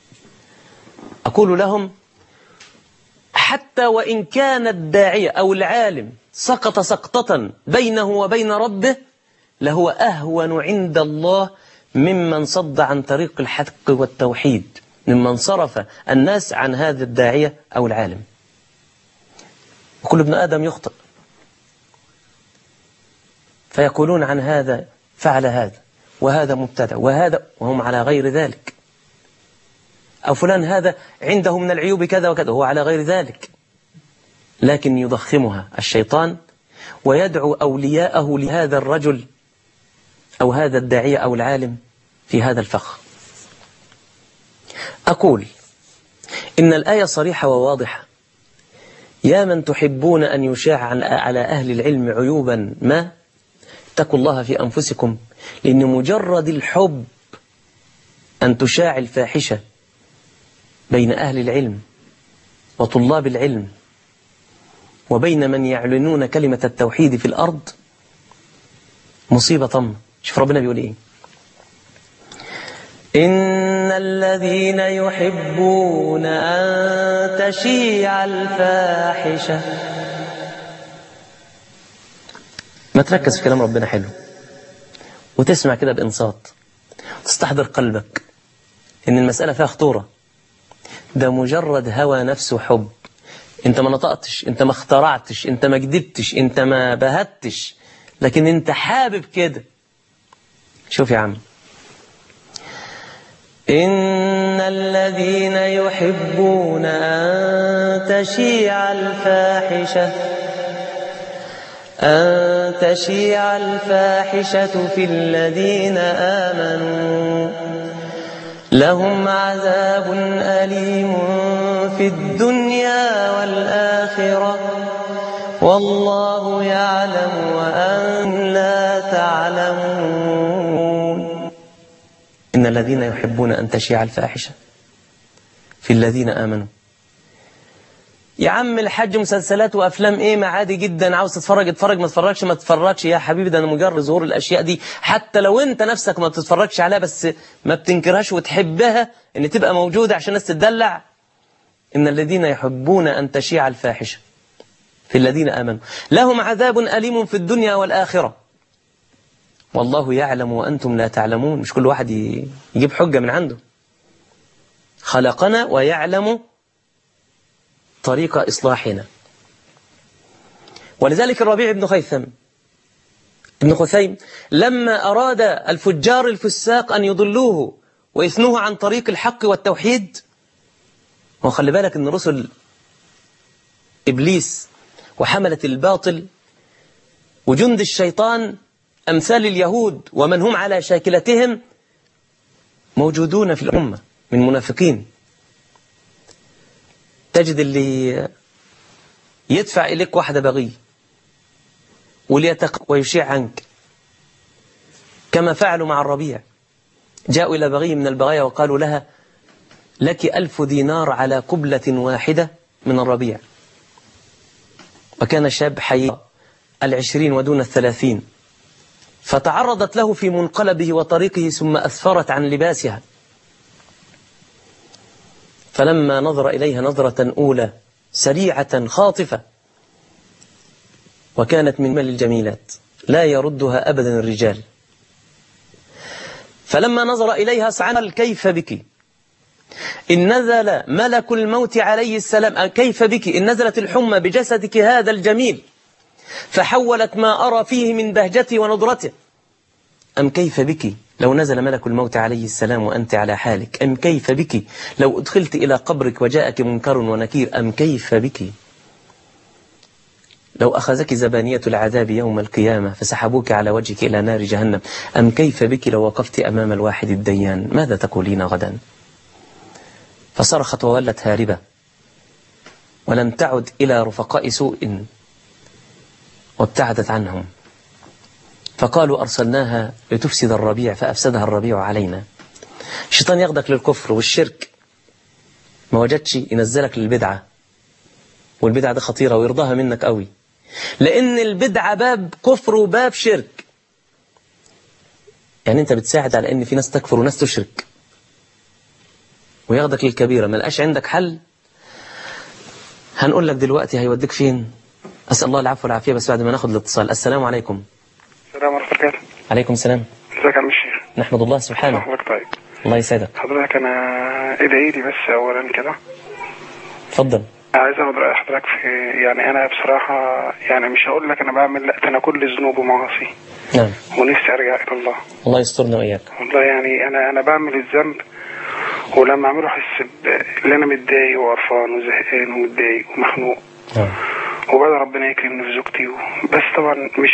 أقول لهم حتى وإن كان الداعية أو العالم سقط سقطة بينه وبين ربه لهو أهون عند الله ممن صد عن طريق الحق والتوحيد، ممن صرف الناس عن هذا الداعية أو العالم. وكل ابن آدم يخطئ، فيقولون عن هذا فعل هذا وهذا مبتدع وهذا وهم على غير ذلك، أو فلان هذا عنده من العيوب كذا وكذا وهو على غير ذلك. لكن يضخمها الشيطان ويدعو أولياءه لهذا الرجل أو هذا الداعية أو العالم في هذا الفخ. أقول إن الآية صريحة وواضحة: يا من تحبون أن يشاع على أهل العلم عيوبا ما، اتقوا الله في أنفسكم، لأن مجرد الحب أن تشاع الفاحشة بين أهل العلم وطلاب العلم وبين من يعلنون كلمة التوحيد في الأرض مصيبة طم. شوف ربنا بيقول إيه: إن الذين يحبون أن تشيع الفاحشة. ما تركز في كلام ربنا حلو وتسمع كده بإنصات، تستحضر قلبك إن المسألة فيها خطورة. ده مجرد هوى نفس وحب. انت ما نطقتش، انت ما اخترعتش، انت ما كدبتش، انت ما بهتش، لكن انت حابب كده. شوف يا عم: إن إن الذين يحبون أن تشيع الفاحشة في الذين آمنوا لهم عذاب أليم في الدنيا والآخرة والله يعلم وأنتم لا تعلمون. إن الذين يحبون أن تشيع الفاحشة في الذين آمنوا. يا عم الحاج مسلسلات وأفلام إيه؟ ما عادي جدا، عاوز تتفرج اتفرج، ما تتفرجش ما تتفرجش يا حبيبي، ده أنا مجرد ظهور الأشياء دي حتى لو أنت نفسك ما بتتفرجش عليها بس ما بتنكرهاش وتحبها إن تبقى موجودة عشان الناس تتدلع. إن الذين يحبون أن تشيع الفاحشة في الذين آمنوا لهم عذاب أليم في الدنيا والآخرة والله يعلم وأنتم لا تعلمون. مش كل واحد يجيب حجة من عنده. خلقنا ويعلم طريق إصلاحنا. ولذلك الربيع بن خثيم لما أراد الفجار الفساق أن يضلوه ويثنوه عن طريق الحق والتوحيد، وخلي بالك أن رسل إبليس وحملة الباطل وجند الشيطان أمثال اليهود ومن هم على شاكلتهم موجودون في الأمة من منافقين. تجد اللي يدفع إليك واحدة بغي ويشيع عنك كما فعلوا مع الربيع. جاءوا إلى بغي من البغايا وقالوا لها لك 1000 دينار على قبلة واحدة من الربيع. وكان شاب حي 20 ودون 30، فتعرضت له في منقلبه وطريقه ثم أسفرت عن لباسها، فلما نظر إليها نظرة أولى سريعة خاطفة وكانت من مال الجميلات لا يردها أبدا الرجال، فلما نظر إليها سأل كيف بك إن نزل ملك الموت عليه السلام، كيف بك إن نزلت الحمى بجسدك هذا الجميل فحولت ما أرى فيه من بهجتي ونضرته، أم كيف بك لو نزل ملك الموت عليه السلام وأنت على حالك، أم كيف بك لو أدخلت إلى قبرك وجاءك منكر ونكير، أم كيف بك لو أخذك زبانية العذاب يوم القيامة فسحبوك على وجهك إلى نار جهنم، أم كيف بك لو وقفت أمام الواحد الديان ماذا تقولين غدا؟ فصرخت وولت هاربة ولم تعد إلى رفقاء سوء وابتعدت عنهم، فقالوا أرسلناها لتفسد الربيع فأفسدها الربيع علينا. الشيطان ياخدك للكفر والشرك، ما وجدش ينزلك للبدعة، والبدعة دي خطيرة ويرضاها منك قوي، لأن البدعة باب كفر وباب شرك. يعني أنت بتساعد على أن في ناس تكفر وناس تشرك، وياخدك للكبيرة ما لقاش عندك حل. هنقول لك دلوقتي هيوديك فين. أسأل الله العفو والعافية، بس بعد ما ناخد الاتصال. السلام عليكم. السلام ورحمة الله وبركاته. عليكم السلام. ازيك يا عم الشيخ؟ نحمد الله سبحانه. حضرتك طيب؟ الله يسعدك. حضرتك أنا ادعي لي بس أولا كده. اتفضل. عايز أخد رأي حضرتك في، يعني أنا بصراحة يعني مش هقول لك أنا بعمل، لا ده أنا كل ذنوب ومعاصي. نعم. ونفسي أرجع إلى الله. الله يسترنا وإياك. والله يعني أنا بعمل الذنب، ولما أعمله أحس إن أنا متضايق وقرفان وزهقان ومتضايق ومخنوق. نعم. وبعد ربنا يكرمني في زوجتي بس طبعا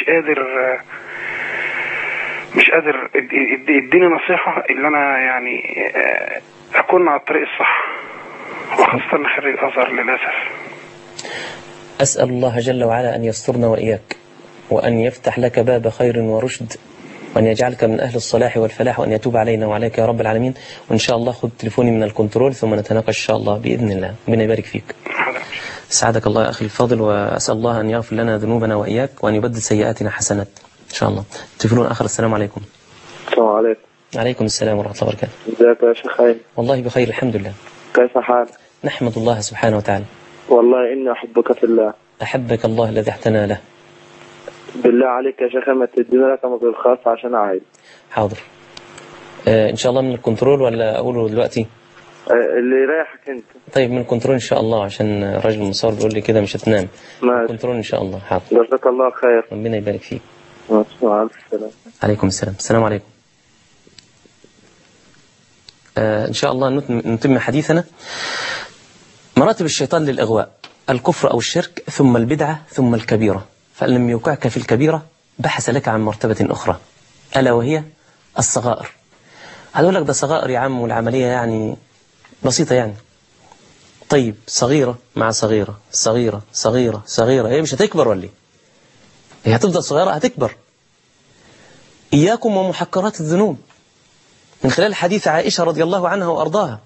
مش قادر اديني نصيحة اللي أنا يعني أكون على الطريق الصح، وخاصة خريج أزهر للأسف. أسأل الله جل وعلا أن يسترنا وإياك، وأن يفتح لك باب خير ورشد، وأن يجعلك من أهل الصلاح والفلاح، وأن يتوب علينا وعليك يا رب العالمين. وإن شاء الله خذ تليفوني من الكنترول ثم نتناقش إن شاء الله بإذن الله. ربنا يبارك فيك. سعادك الله يا أخي الفاضل، وأسأل الله أن يغفر لنا ذنوبنا وإياك، وأن يبدل سيئاتنا حسنات إن شاء الله. تليفون آخر. السلام عليكم. السلام عليكم. عليكم السلام ورحمة الله وبركاته. ازيك يا شيخ خير؟ والله بخير الحمد لله. كيف حالك؟ نحمد الله سبحانه وتعالى. والله إني أحبك في الله. أحبك الله الذي احتنى له. بالله عليك يا شيخ ما تدينا رقمك الخاص عشان أعيد. حاضر. إن شاء الله من الكنترول ولا أقوله دلوقتي؟ اللي يريحك أنت. طيب من الكنترول إن شاء الله، عشان راجل المصور بيقول لي كده مش هتنام. الكنترول إن شاء الله. حاضر. جزاك الله خير. ربنا يبارك فيك. مع السلامة. عليكم السلام. السلام عليكم. إن شاء الله نتم حديثنا. مراتب الشيطان للإغواء: الكفر أو الشرك، ثم البدعة، ثم الكبيرة. فإن لم يوقعك في الكبيرة بحث لك عن مرتبة أخرى ألا وهي الصغائر. هقول لك ده صغائر يا عم، والعملية يعني بسيطة يعني. طيب صغيرة مع صغيرة، صغيرة صغيرة صغيرة، هي مش هتكبر ولا ايه؟ هي هتفضل صغيرة هتكبر. إياكم ومحقرات الذنوب، من خلال حديث عائشة رضي الله عنها وأرضاها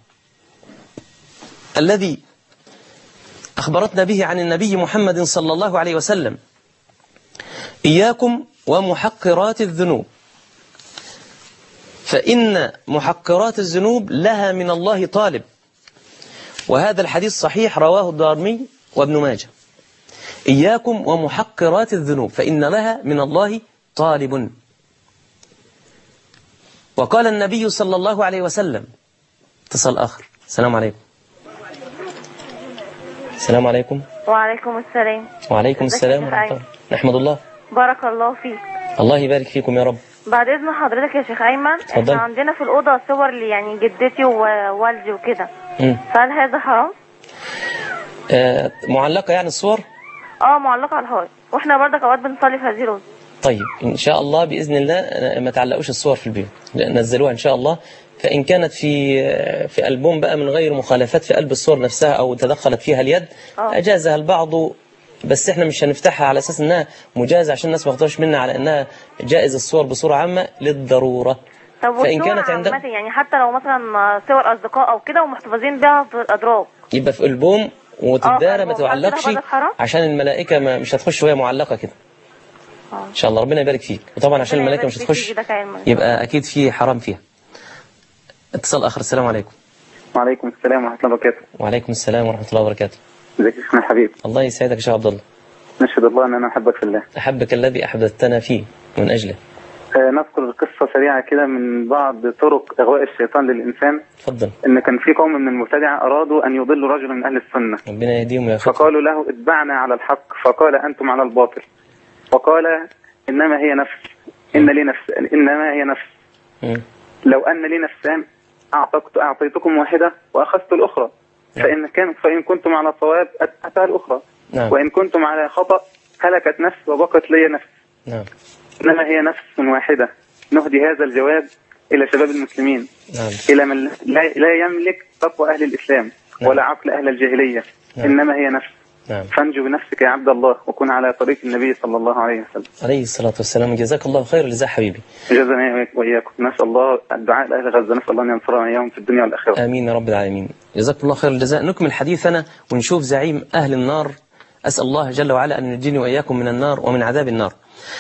الذي أخبرتنا به عن النبي محمد صلى الله عليه وسلم: إياكم ومحقرات الذنوب فإن محقرات الذنوب لها من الله طالب. وهذا الحديث صحيح، رواه الدارمي وابن ماجه. إياكم ومحقرات الذنوب فإن لها من الله طالب. وقال النبي صلى الله عليه وسلم: اتصال آخر. السلام عليكم. السلام عليكم. وعليكم السلام. وعليكم السلام ورحمة الله. نحمد الله. بارك الله فيك. الله يبارك فيكم يا رب. بعد إذن حضرتك يا شيخ أيمن، اتفضل. احنا عندنا في الأوضة صور يعني جدتي ووالدي وكده، فهل هذا حرام؟ معلقة يعني الصور؟ معلقة على الحائط، واحنا برضك اوقات بنصلي في هذه الأوضة. طيب إن شاء الله بإذن الله ما تعلقوش الصور في البيت، نزلوها إن شاء الله. فإن كانت في ألبوم بقى من غير مخالفات في قلب الصور نفسها أو تدخلت فيها اليد أجازها البعض، بس احنا مش هنفتحها على أساس إنها مجازة عشان الناس ما تاخدوش منا على إنها جائز الصور بصورة عامة للضرورة. طب فإن كانت عندك يعني حتى لو مثلا صور أصدقاء أو كده ومحتفظين بها في الأدراج، يبقى في ألبوم وتدارى ما تعلقش عشان الملائكة مش هتخش وهي معلقة كده. إن شاء الله ربنا يبارك فيك. وطبعا عشان الملائكة مش هتخش يبقى أكيد في حرام فيها. اتصال آخر. السلام عليكم. وعليكم السلام ورحمة الله وبركاته. وعليكم السلام ورحمة الله وبركاته. ازيك يا شيخنا الحبيب؟ الله يسعدك يا شيخ عبد الله. نشهد الله ان انا احبك في الله. احبك الذي احببتنا فيه من اجله. نذكر قصة سريعة كده من بعض طرق اغواء الشيطان للانسان. اتفضل. ان كان في قوم من المبتدعة ارادوا ان يضلوا رجلا من اهل السنة. ربنا يهديهم يا اخوان. فقالوا له: اتبعنا على الحق، فقال: انتم على الباطل. وقال: انما هي نفس، انما هي نفس. لو ان لي نفسان اعطيتكم واحدة واخذت الاخرى. فإن كنتم على صواب أتى الأخرى. نعم. وإن كنتم على خطأ هلكت نفس وبقت لي نفس. نعم. إنما هي نفس واحدة. نهدي هذا الجواب إلى شباب المسلمين. نعم. إلى من لا يملك تقوى أهل الإسلام. نعم. ولا عقل أهل الجاهلية. نعم. إنما هي نفس. نعم. فانجو بنفسك يا عبد الله وكن على طريق النبي صلى الله عليه وسلم عليه الصلاة والسلام. جزاك الله خير الجزاء حبيبي. جزانا وإياكم. نسأل الله الدعاء لأهل غزة، نسأل الله أن ينصرنا إياهم في الدنيا والآخرة. آمين يا رب العالمين. جزاك الله خير الجزاء. نكمل حديثنا ونشوف زعيم أهل النار. أسأل الله جل وعلا أن ينجيني وإياكم من النار ومن عذاب النار.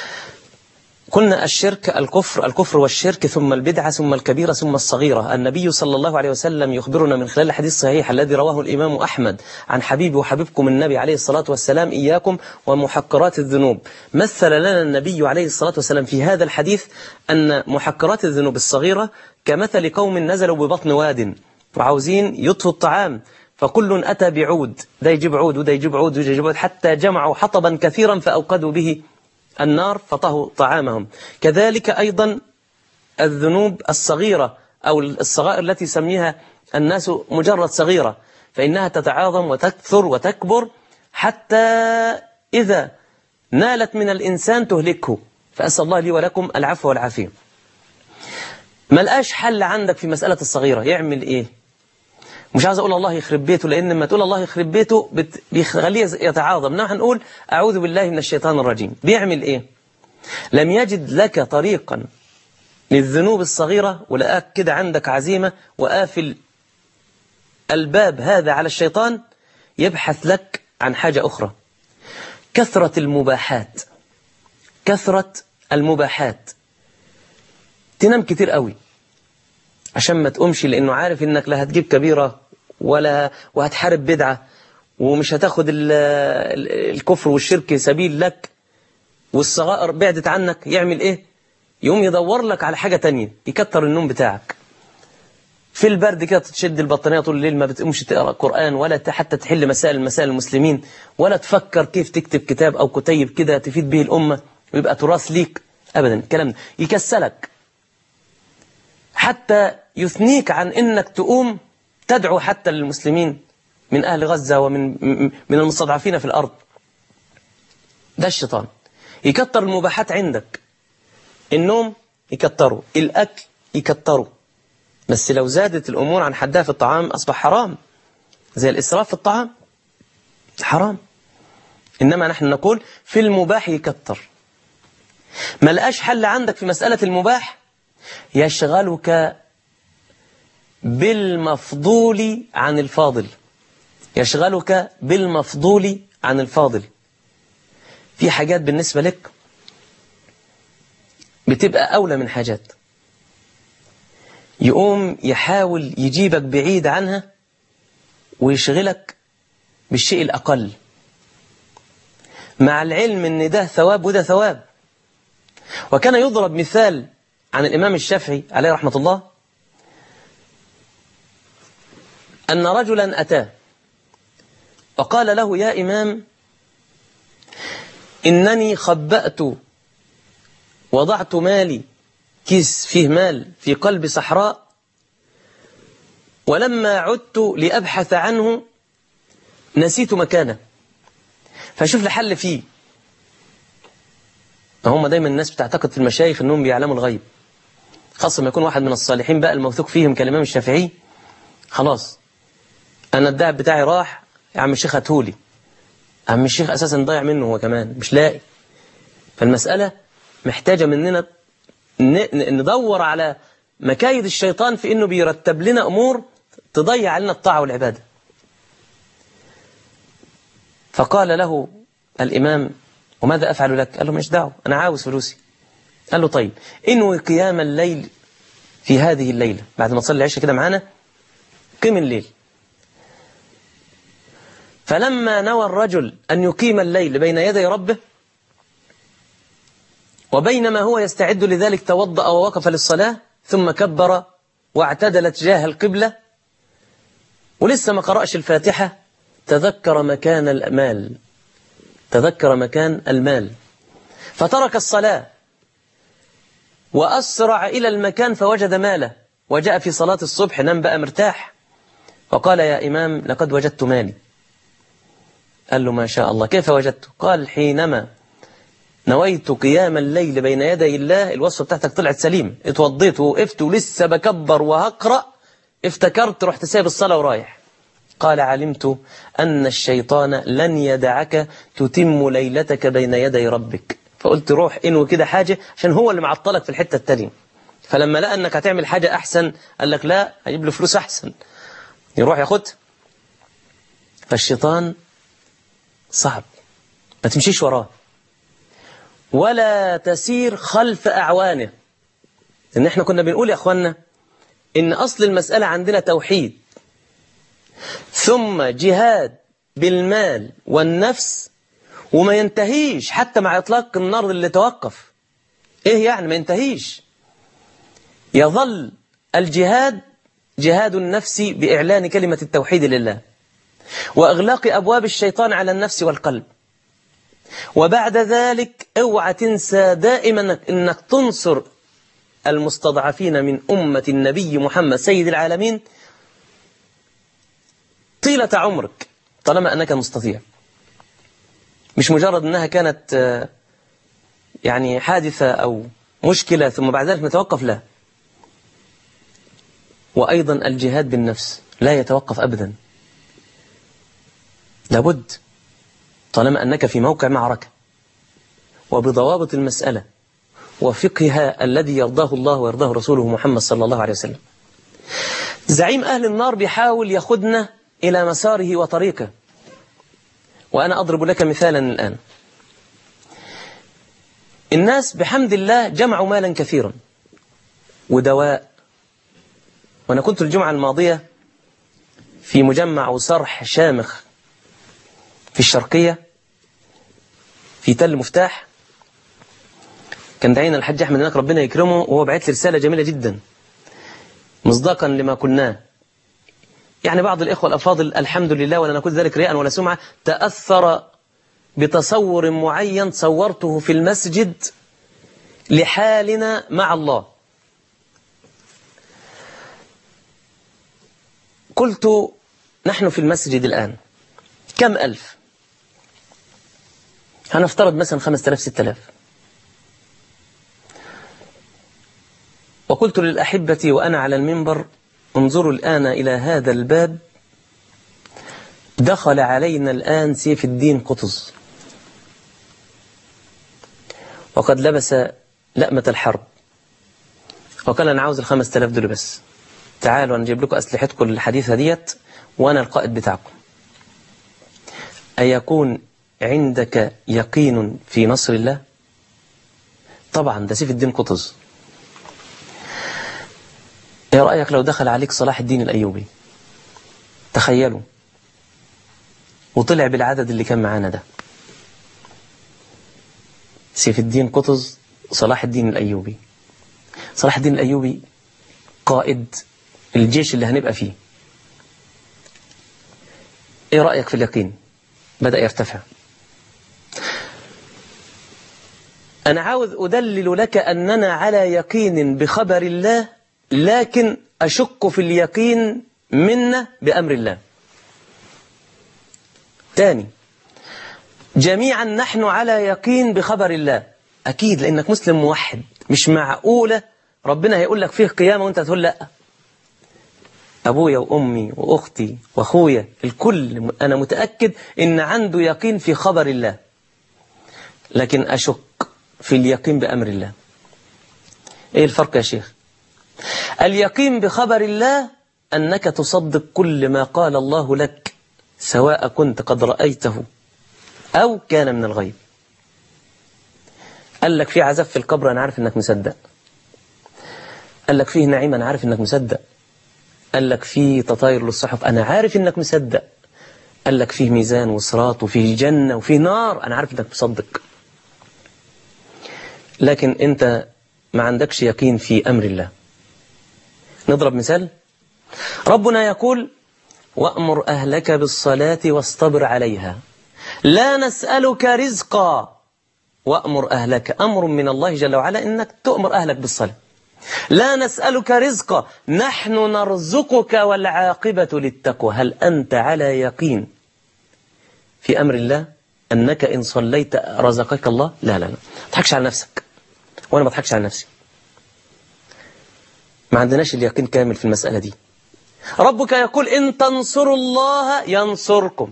قلنا الشرك الكفر والشرك، ثم البدعة، ثم الكبيرة، ثم الصغيرة. النبي صلى الله عليه وسلم يخبرنا من خلال الحديث الصحيح الذي رواه الإمام أحمد عن حبيبي وحبيبكم النبي عليه الصلاة والسلام: إياكم ومحقرات الذنوب. مثل لنا النبي عليه الصلاة والسلام في هذا الحديث أن محقرات الذنوب الصغيرة كمثل قوم نزلوا ببطن واد وعاوزين يطفوا الطعام، فكل أتى بعود، ده يجيب عود وده يجيب عود وده يجيب عود، حتى جمعوا حطبا كثيرا فأوقدوا به النار فطهوا طعامهم. كذلك أيضا الذنوب الصغيرة أو الصغائر التي يسميها الناس مجرد صغيرة، فإنها تتعاظم وتكثر وتكبر حتى إذا نالت من الإنسان تهلكه. فأسأل الله لي ولكم العفو والعافية. ما لقاش حل عندك في مسألة الصغيرة، يعمل إيه؟ مش عايز أقول الله يخرب بيته، لأن لما تقول الله يخرب بيته بيخليه يتعاظم. نحن هنقول أعوذ بالله من الشيطان الرجيم. بيعمل إيه؟ لم يجد لك طريقا للذنوب الصغيرة ولقاك كده عندك عزيمة وقافل الباب هذا على الشيطان، يبحث لك عن حاجة أخرى: كثرة المباحات. كثرة المباحات. تنام كتير قوي عشان ما تقومش، لأنه عارف إنك لا هتجيب كبيرة وهتحارب بدعة ومش هتاخد الكفر والشرك سبيل لك، والصغائر بعدت عنك. يعمل إيه؟ يقوم يدور لك على حاجة تانية يكتر النوم بتاعك. في البرد كده تشد البطانية طول الليل، ما بتقومش تقرأ قرآن ولا حتى تحل مسائل المسلمين، ولا تفكر كيف تكتب كتاب أو كتيب كده تفيد به الأمة ويبقى تراث ليك أبدا. الكلام ده يكسلك حتى يثنيك عن إنك تقوم تدعو حتى للمسلمين من أهل غزة ومن المستضعفين في الأرض. ده الشيطان يكتر المباحات عندك، النوم يكتره، الأكل يكتره، بس لو زادت الأمور عن حدها في الطعام أصبح حرام، زي الإسراف في الطعام حرام. إنما نحن نقول في المباح يكتر. ما لقاش حل عندك في مسألة المباح، يشغلك بالمفضول عن الفاضل، يشغلك بالمفضول عن الفاضل. في حاجات بالنسبة لك بتبقى أولى من حاجات، يقوم يحاول يجيبك بعيد عنها ويشغلك بالشيء الأقل، مع العلم ان ده ثواب وده ثواب. وكان يضرب مثال عن الإمام الشافعي عليه رحمة الله، أن رجلا أتاه وقال له: يا إمام، إنني خبأت وضعت مالي، كيس فيه مال في قلب صحراء، ولما عدت لأبحث عنه نسيت مكانه، فشوف لي حل فيه. هم دايما الناس بتعتقد في المشايخ أنهم بيعلموا الغيب، خاصة ما يكون واحد من الصالحين بقى الموثوق فيهم كالإمام الشافعي. خلاص أنا الدهب بتاعي راح، يا عم الشيخ هاتهولي. عم الشيخ أساسا ضايع منه هو كمان مش لاقي. فالمسألة محتاجة مننا ندور على مكايد الشيطان في أنه بيرتب لنا أمور تضيع لنا الطاعة والعبادة. فقال له الإمام: وماذا أفعل لك؟ قال له: مش دعوة، أنا عاوز فلوسي. قال له: طيب انوي قيام الليل في هذه الليلة، بعد ما تصلي العشاء كده معانا قم الليل. فلما نوى الرجل أن يقيم الليل بين يدي ربه، وبينما هو يستعد لذلك توضأ ووقف للصلاة، ثم كبر واعتدل تجاه القبلة، ولسه ما قرأش الفاتحة، تذكر مكان المال، تذكر مكان المال، فترك الصلاة وأسرع إلى المكان فوجد ماله، وجاء في صلاة الصبح نام بقى مرتاح، وقال: يا إمام، لقد وجدت مالي. قال له: ما شاء الله، كيف وجدته؟ قال: حينما نويت قيام الليل بين يدي الله، الوصفة بتاعتك طلعت سليمة، اتوضيت ووقفت ولسه بكبر وهقرأ، افتكرت رحت سايب الصلاة ورايح. قال: علمت أن الشيطان لن يدعك تتم ليلتك بين يدي ربك، فقلت روح انوي كده حاجة عشان هو اللي معطلك في الحتة التانية. فلما لقى أنك هتعمل حاجة أحسن قال لك: لا، هجيب له فلوس أحسن، يروح ياخدها. فالشيطان صعب، ما تمشيش وراه ولا تسير خلف أعوانه. لأن احنا كنا بنقول يا أخوانا إن أصل المسألة عندنا توحيد، ثم جهاد بالمال والنفس، وما ينتهيش حتى مع إطلاق النار اللي توقف. إيه يعني ما ينتهيش؟ يظل الجهاد جهاد النفس بإعلان كلمة التوحيد لله، وإغلاق أبواب الشيطان على النفس والقلب. وبعد ذلك اوعى تنسى دائما أنك تنصر المستضعفين من أمة النبي محمد سيد العالمين طيلة عمرك طالما أنك مستطيع. مش مجرد أنها كانت يعني حادثة أو مشكلة ثم بعد ذلك نتوقف، لا. وأيضا الجهاد بالنفس لا يتوقف أبدا، لابد طالما أنك في موقع معركة وبضوابط المسألة وفقهها الذي يرضاه الله ويرضاه رسوله محمد صلى الله عليه وسلم. زعيم أهل النار بيحاول ياخدنا إلى مساره وطريقه، وأنا أضرب لك مثالا الآن. الناس بحمد الله جمعوا مالا كثيرا ودواء. وأنا كنت الجمعة الماضية في مجمع وصرح شامخ في الشرقية في تل مفتاح، كان دعينا الحاج أحمد هناك ربنا يكرمه، وهو بعت لي رسالة جميلة جدا مصداقا لما كناه. يعني بعض الإخوة الأفاضل الحمد لله ولا نقول ذلك رياء ولا سمعة تأثر بتصور معين صورته في المسجد لحالنا مع الله. قلت نحن في المسجد الآن كم ألف؟ هنفترض مثلا 5000 6000. وقلت للأحبة وأنا على المنبر انظروا الآن إلى هذا الباب، دخل علينا الآن سيف الدين قطز وقد لبس لأمة الحرب وقال أنا عاوز 5000 دول بس، تعالوا أنا أجيب لكم أسلحتكم الحديثة ديت وأنا القائد بتاعكم. أيكون عندك يقين في نصر الله؟ طبعا ده سيف الدين قطز. ايه رأيك لو دخل عليك صلاح الدين الأيوبي؟ تخيلوا، وطلع بالعدد اللي كان معانا ده، سيف الدين قطز، صلاح الدين الأيوبي. صلاح الدين الأيوبي قائد الجيش اللي هنبقى فيه. ايه رأيك في اليقين؟ بدأ يرتفع. أنا عاوز أدلل لك أننا على يقين بخبر الله، لكن أشك في اليقين منا بأمر الله. تاني، جميعا نحن على يقين بخبر الله أكيد، لأنك مسلم موحد. مش معقولة ربنا هيقول لك فيه قيامة وانت تقول لا. أبويا وأمي وأختي وأخويا الكل أنا متأكد إن عنده يقين في خبر الله، لكن أشك في اليقين بأمر الله. إيه الفرق يا شيخ؟ اليقين بخبر الله أنك تصدق كل ما قال الله لك، سواء كنت قد رأيته أو كان من الغيب. قال لك في عذاب في القبر، أنا عارف إنك مصدق. قال لك فيه نعيم، أنا عارف إنك مصدق. قال لك فيه تطاير للصحف، أنا عارف إنك مصدق. قال لك فيه ميزان وصراط وفيه جنة وفيه نار، أنا عارف إنك مصدق. لكن أنت ما عندكش يقين في أمر الله. نضرب مثال. ربنا يقول وأمر أهلك بالصلاة واصطبر عليها لا نسألك رزقا. وأمر أهلك، أمر من الله جل وعلا إنك تؤمر أهلك بالصلاة. لا نسألك رزقا نحن نرزقك والعاقبة للتقوى. هل أنت على يقين في أمر الله أنك إن صليت رزقك الله؟ لا لا لا، ما تضحكش على نفسك وأنا ما أضحكش على نفسي. ما عندناش اليقين كامل في المسألة دي. ربك يقول إن تنصروا الله ينصركم.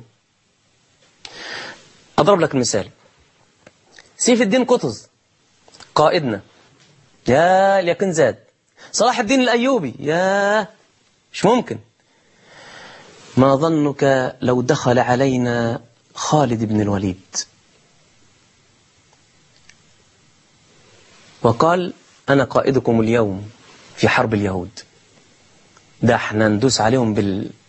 أضرب لك المثال. سيف الدين قطز قائدنا، يا اليقين زاد. صلاح الدين الأيوبي، يا مش ممكن. ما ظنك لو دخل علينا خالد بن الوليد وقال أنا قائدكم اليوم في حرب اليهود؟ ده احنا ندوس عليهم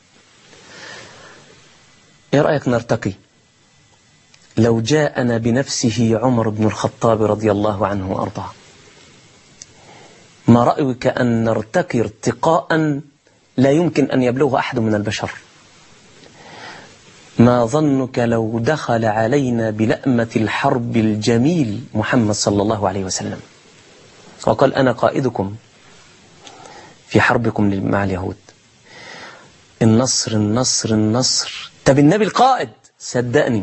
ايه رأيك نرتقي؟ لو جاءنا بنفسه عمر بن الخطاب رضي الله عنه وأرضاه، ما رأيك أن نرتقي ارتقاء لا يمكن أن يبلغه أحد من البشر؟ ما ظنك لو دخل علينا بلأمة الحرب الجميل محمد صلى الله عليه وسلم وقال أنا قائدكم في حربكم مع اليهود؟ النصر النصر النصر. طب النبي القائد، صدقني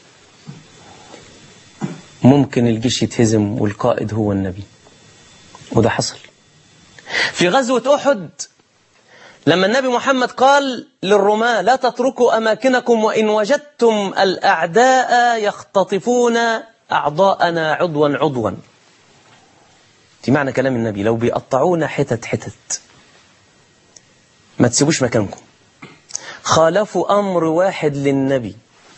ممكن الجيش يتهزم والقائد هو النبي. وده حصل في غزوة أحد، لما النبي محمد قال للرماة لا تتركوا أماكنكم وإن وجدتم الأعداء يختطفون أعضاءنا عضوا عضوا. في معنى كلام النبي لو بيقطعونا حتت حتت ما تسيبوش مكانكم. خالفوا أمر واحد للنبي.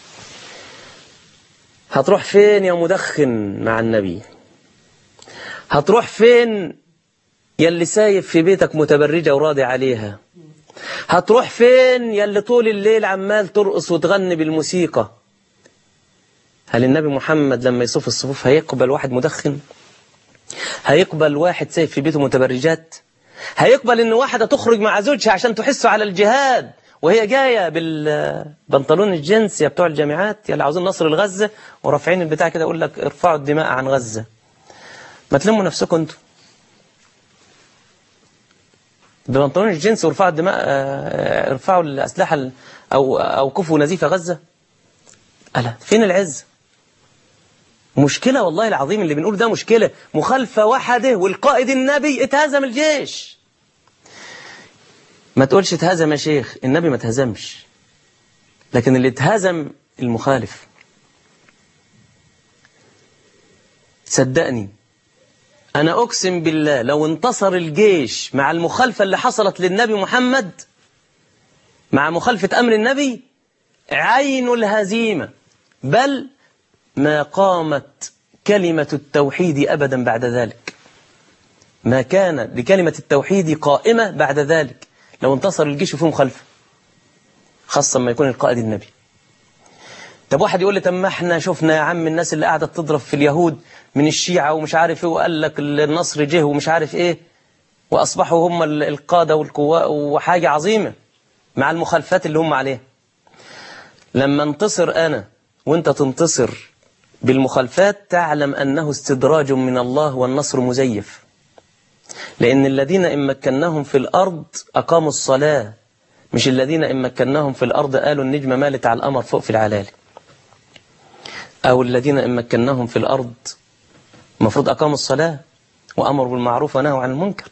هتروح فين يا مدخن مع النبي؟ هتروح فين يلي سايب في بيتك متبرجة وراضي عليها؟ هتروح فين يلي طول الليل عمال ترقص وتغني بالموسيقى؟ هل النبي محمد لما يصف الصفوف هيقبل واحد مدخن؟ هيقبل واحد سايب في بيته متبرجات؟ هيقبل ان واحدة تخرج مع زوجها عشان تحسوا على الجهاد وهي جاية بالبنطلون الجنس يا بتوع الجامعات يا اللي عاوزين نصر لغزة ورافعين البتاع كده يقول لك ارفعوا الدماء عن غزة؟ ما تلموا نفسكم انتوا. ببنطلون الجنس وارفعوا الدماء، ارفعوا الأسلحة أو كفوا نزيف غزة. ألا فين العز؟ مشكلة والله العظيم اللي بنقول ده مشكلة. مخالفة وحده والقائد النبي اتهزم الجيش. ما تقولش اتهزم يا شيخ، النبي ما اتهزمش، لكن اللي اتهزم المخالف. صدقني أنا أقسم بالله لو انتصر الجيش مع المخالفة اللي حصلت للنبي محمد، مع مخالفة أمر النبي، عين الهزيمة، بل ما قامت كلمة التوحيد أبدا بعد ذلك. ما كان لكلمة التوحيد قائمة بعد ذلك لو انتصر الجيش وفيه مخالفة، خاصة ما يكون القائد النبي. طب واحد يقول لي طب ما احنا شفنا يا عم الناس اللي قاعدة تضرب في اليهود من الشيعة ومش عارف ايه، وقال لك النصر جه ومش عارف ايه، وأصبحوا هم القادة والقواء وحاجة عظيمة مع المخالفات اللي هم عليها. لما انتصر أنا وانت تنتصر بالمخالفات تعلم أنه استدراج من الله والنصر مزيف. لأن الذين إن مكناهم في الأرض أقاموا الصلاة، مش الذين إن مكناهم في الأرض قالوا النجمة مالت على القمر فوق في العلالي. أو الذين إن مكناهم في الأرض المفروض أقاموا الصلاة وأمروا بالمعروف ونهوا عن المنكر.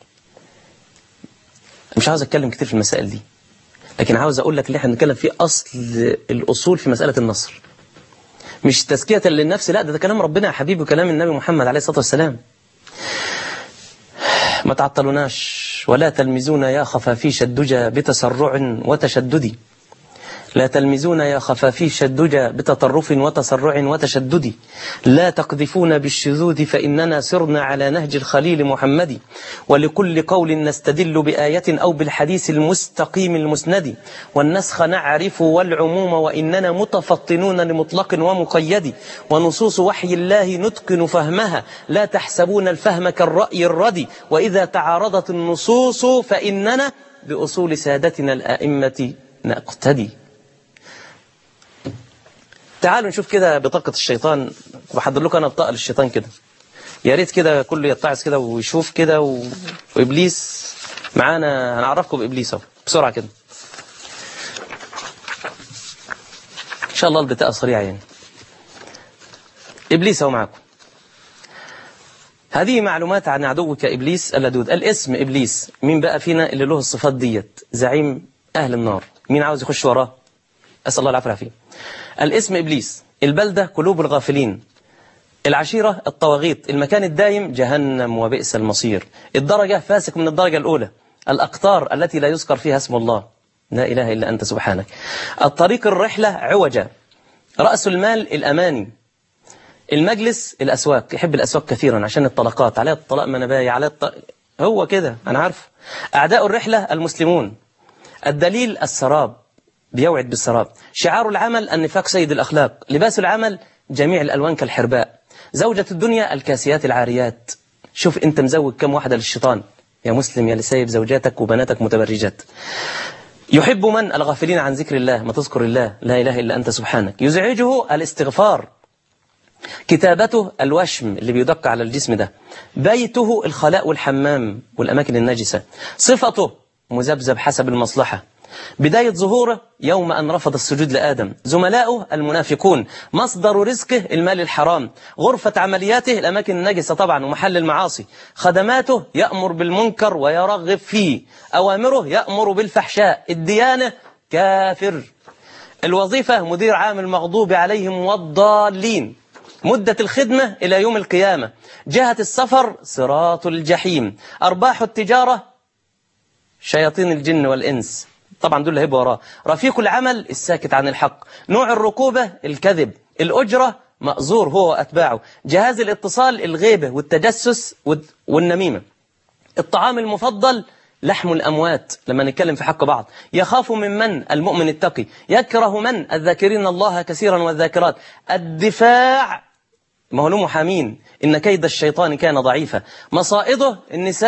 مش عاوز أتكلم كتير في المسائل دي، لكن عاوز أقول لك اللي احنا نتكلم فيه أصل الأصول في مسألة النصر، مش تزكية للنفس، لا ده كلام ربنا يا حبيبي وكلام النبي محمد عليه الصلاة والسلام. ما تعطلوناش ولا تلمزونا يا خفافيش الدجى بتسرع وتشدد، لا تلمزون يا خفافيش الدجى بتطرف وتسرع وتشدد، لا تقذفون بالشذوذ فإننا سرنا على نهج الخليل محمد، ولكل قول نستدل بآية أو بالحديث المستقيم المسند، والنسخ نعرف والعموم وإننا متفطنون لمطلق ومقيد، ونصوص وحي الله نتقن فهمها لا تحسبون الفهم كالرأي الردي، وإذا تعارضت النصوص فإننا بأصول سادتنا الآئمة نقتدي. تعالوا نشوف كده بطاقة الشيطان، وبحضر لكم أنا بطاقة للشيطان كده، يا ريت كده كله يتعظ كده ويشوف كده وإبليس معانا. هنعرفكم بإبليس اهو بسرعة كده إن شاء الله، البطاقة سريعة يعني. إبليس اهو معاكم. هذه معلومات عن عدوك إبليس اللدود. الاسم إبليس، مين بقى فينا اللي له الصفات ديت؟ زعيم أهل النار، مين عاوز يخش وراه؟ أسأل الله العافية والعافية. الاسم إبليس، البلدة قلوب الغافلين، العشيرة الطواغيت، المكان الدائم جهنم وبئس المصير، الدرجة فاسق من الدرجة الأولى، الأقطار التي لا يذكر فيها اسم الله، لا إله إلا أنت سبحانك، الطريق الرحلة عوجة، رأس المال الأماني، المجلس الأسواق، يحب الأسواق كثيرا عشان الطلقات، عليها الطلاق منبايع عليها هو كده أنا عارف. أعداء الرحلة المسلمون، الدليل السراب بيوعد بالسراب، شعار العمل النفاق سيد الأخلاق، لباس العمل جميع الألوان كالحرباء، زوجة الدنيا الكاسيات العاريات. شوف أنت مزوج كم واحدة للشيطان يا مسلم يا لسايب زوجاتك وبناتك متبرجات. يحب من؟ الغافلين عن ذكر الله، ما تذكر الله، لا إله إلا أنت سبحانك. يزعجه الاستغفار، كتابته الوشم اللي بيدق على الجسم ده، بيته الخلاء والحمام والأماكن النجسة، صفته مذبذب حسب المصلحة، بداية ظهوره يوم أن رفض السجود لآدم، زملاؤه المنافقون، مصدر رزقه المال الحرام، غرفة عملياته الأماكن النجسة طبعا ومحل المعاصي، خدماته يأمر بالمنكر ويرغب فيه، أوامره يأمر بالفحشاء، الديانة كافر، الوظيفة مدير عام المغضوب عليهم والضالين، مدة الخدمة إلى يوم القيامة، جهة السفر صراط الجحيم، أرباح التجارة شياطين الجن والإنس، طبعا دول اللي هيبقوا وراه، رفيق العمل الساكت عن الحق، نوع الركوبة الكذب، الأجرة مأزور هو وأتباعه، جهاز الاتصال الغيبة والتجسس والنميمة، الطعام المفضل لحم الأموات لما نتكلم في حق بعض، يخاف من المؤمن التقي، يكره من الذاكرين الله كثيرا والذاكرات، الدفاع ما هو له محامين، إن كيد الشيطان كان ضعيفا، مصائده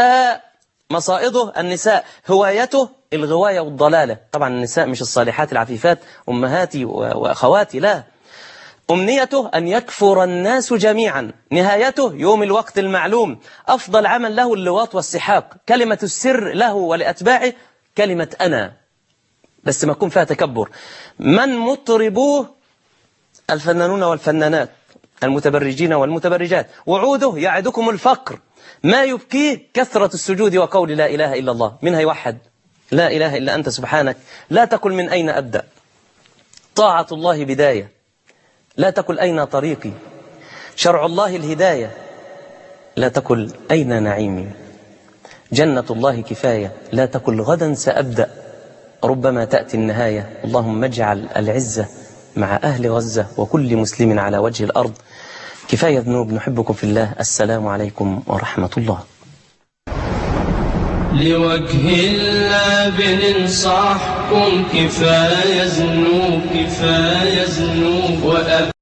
النساء، هوايته الغواية والضلالة، طبعا النساء مش الصالحات العفيفات أمهاتي وأخواتي، لا، أمنيته أن يكفر الناس جميعا، نهايته يوم الوقت المعلوم، أفضل عمل له اللواط والسحاق، كلمة السر له ولأتباعه كلمة أنا، بس ما يكون فيها تكبر. من مطربوه؟ الفنانون والفنانات، المتبرجين والمتبرجات. وعوده يعدكم الفقر، ما يبكيه كثرة السجود وقول لا إله إلا الله. منها يوحد لا إله إلا أنت سبحانك، لا تقل من أين أبدأ. طاعة الله بداية، لا تقل أين طريقي. شرع الله الهداية، لا تقل أين نعيمي. جنة الله كفاية، لا تقل غدا سأبدأ، ربما تأتي النهاية. اللهم اجعل العزة مع أهل غزة وكل مسلم على وجه الأرض. كفاية ذنوب، نحبكم في الله. السلام عليكم ورحمة الله. لوجه الله بننصحكم، كفاية ذنوب كفاية ذنوب.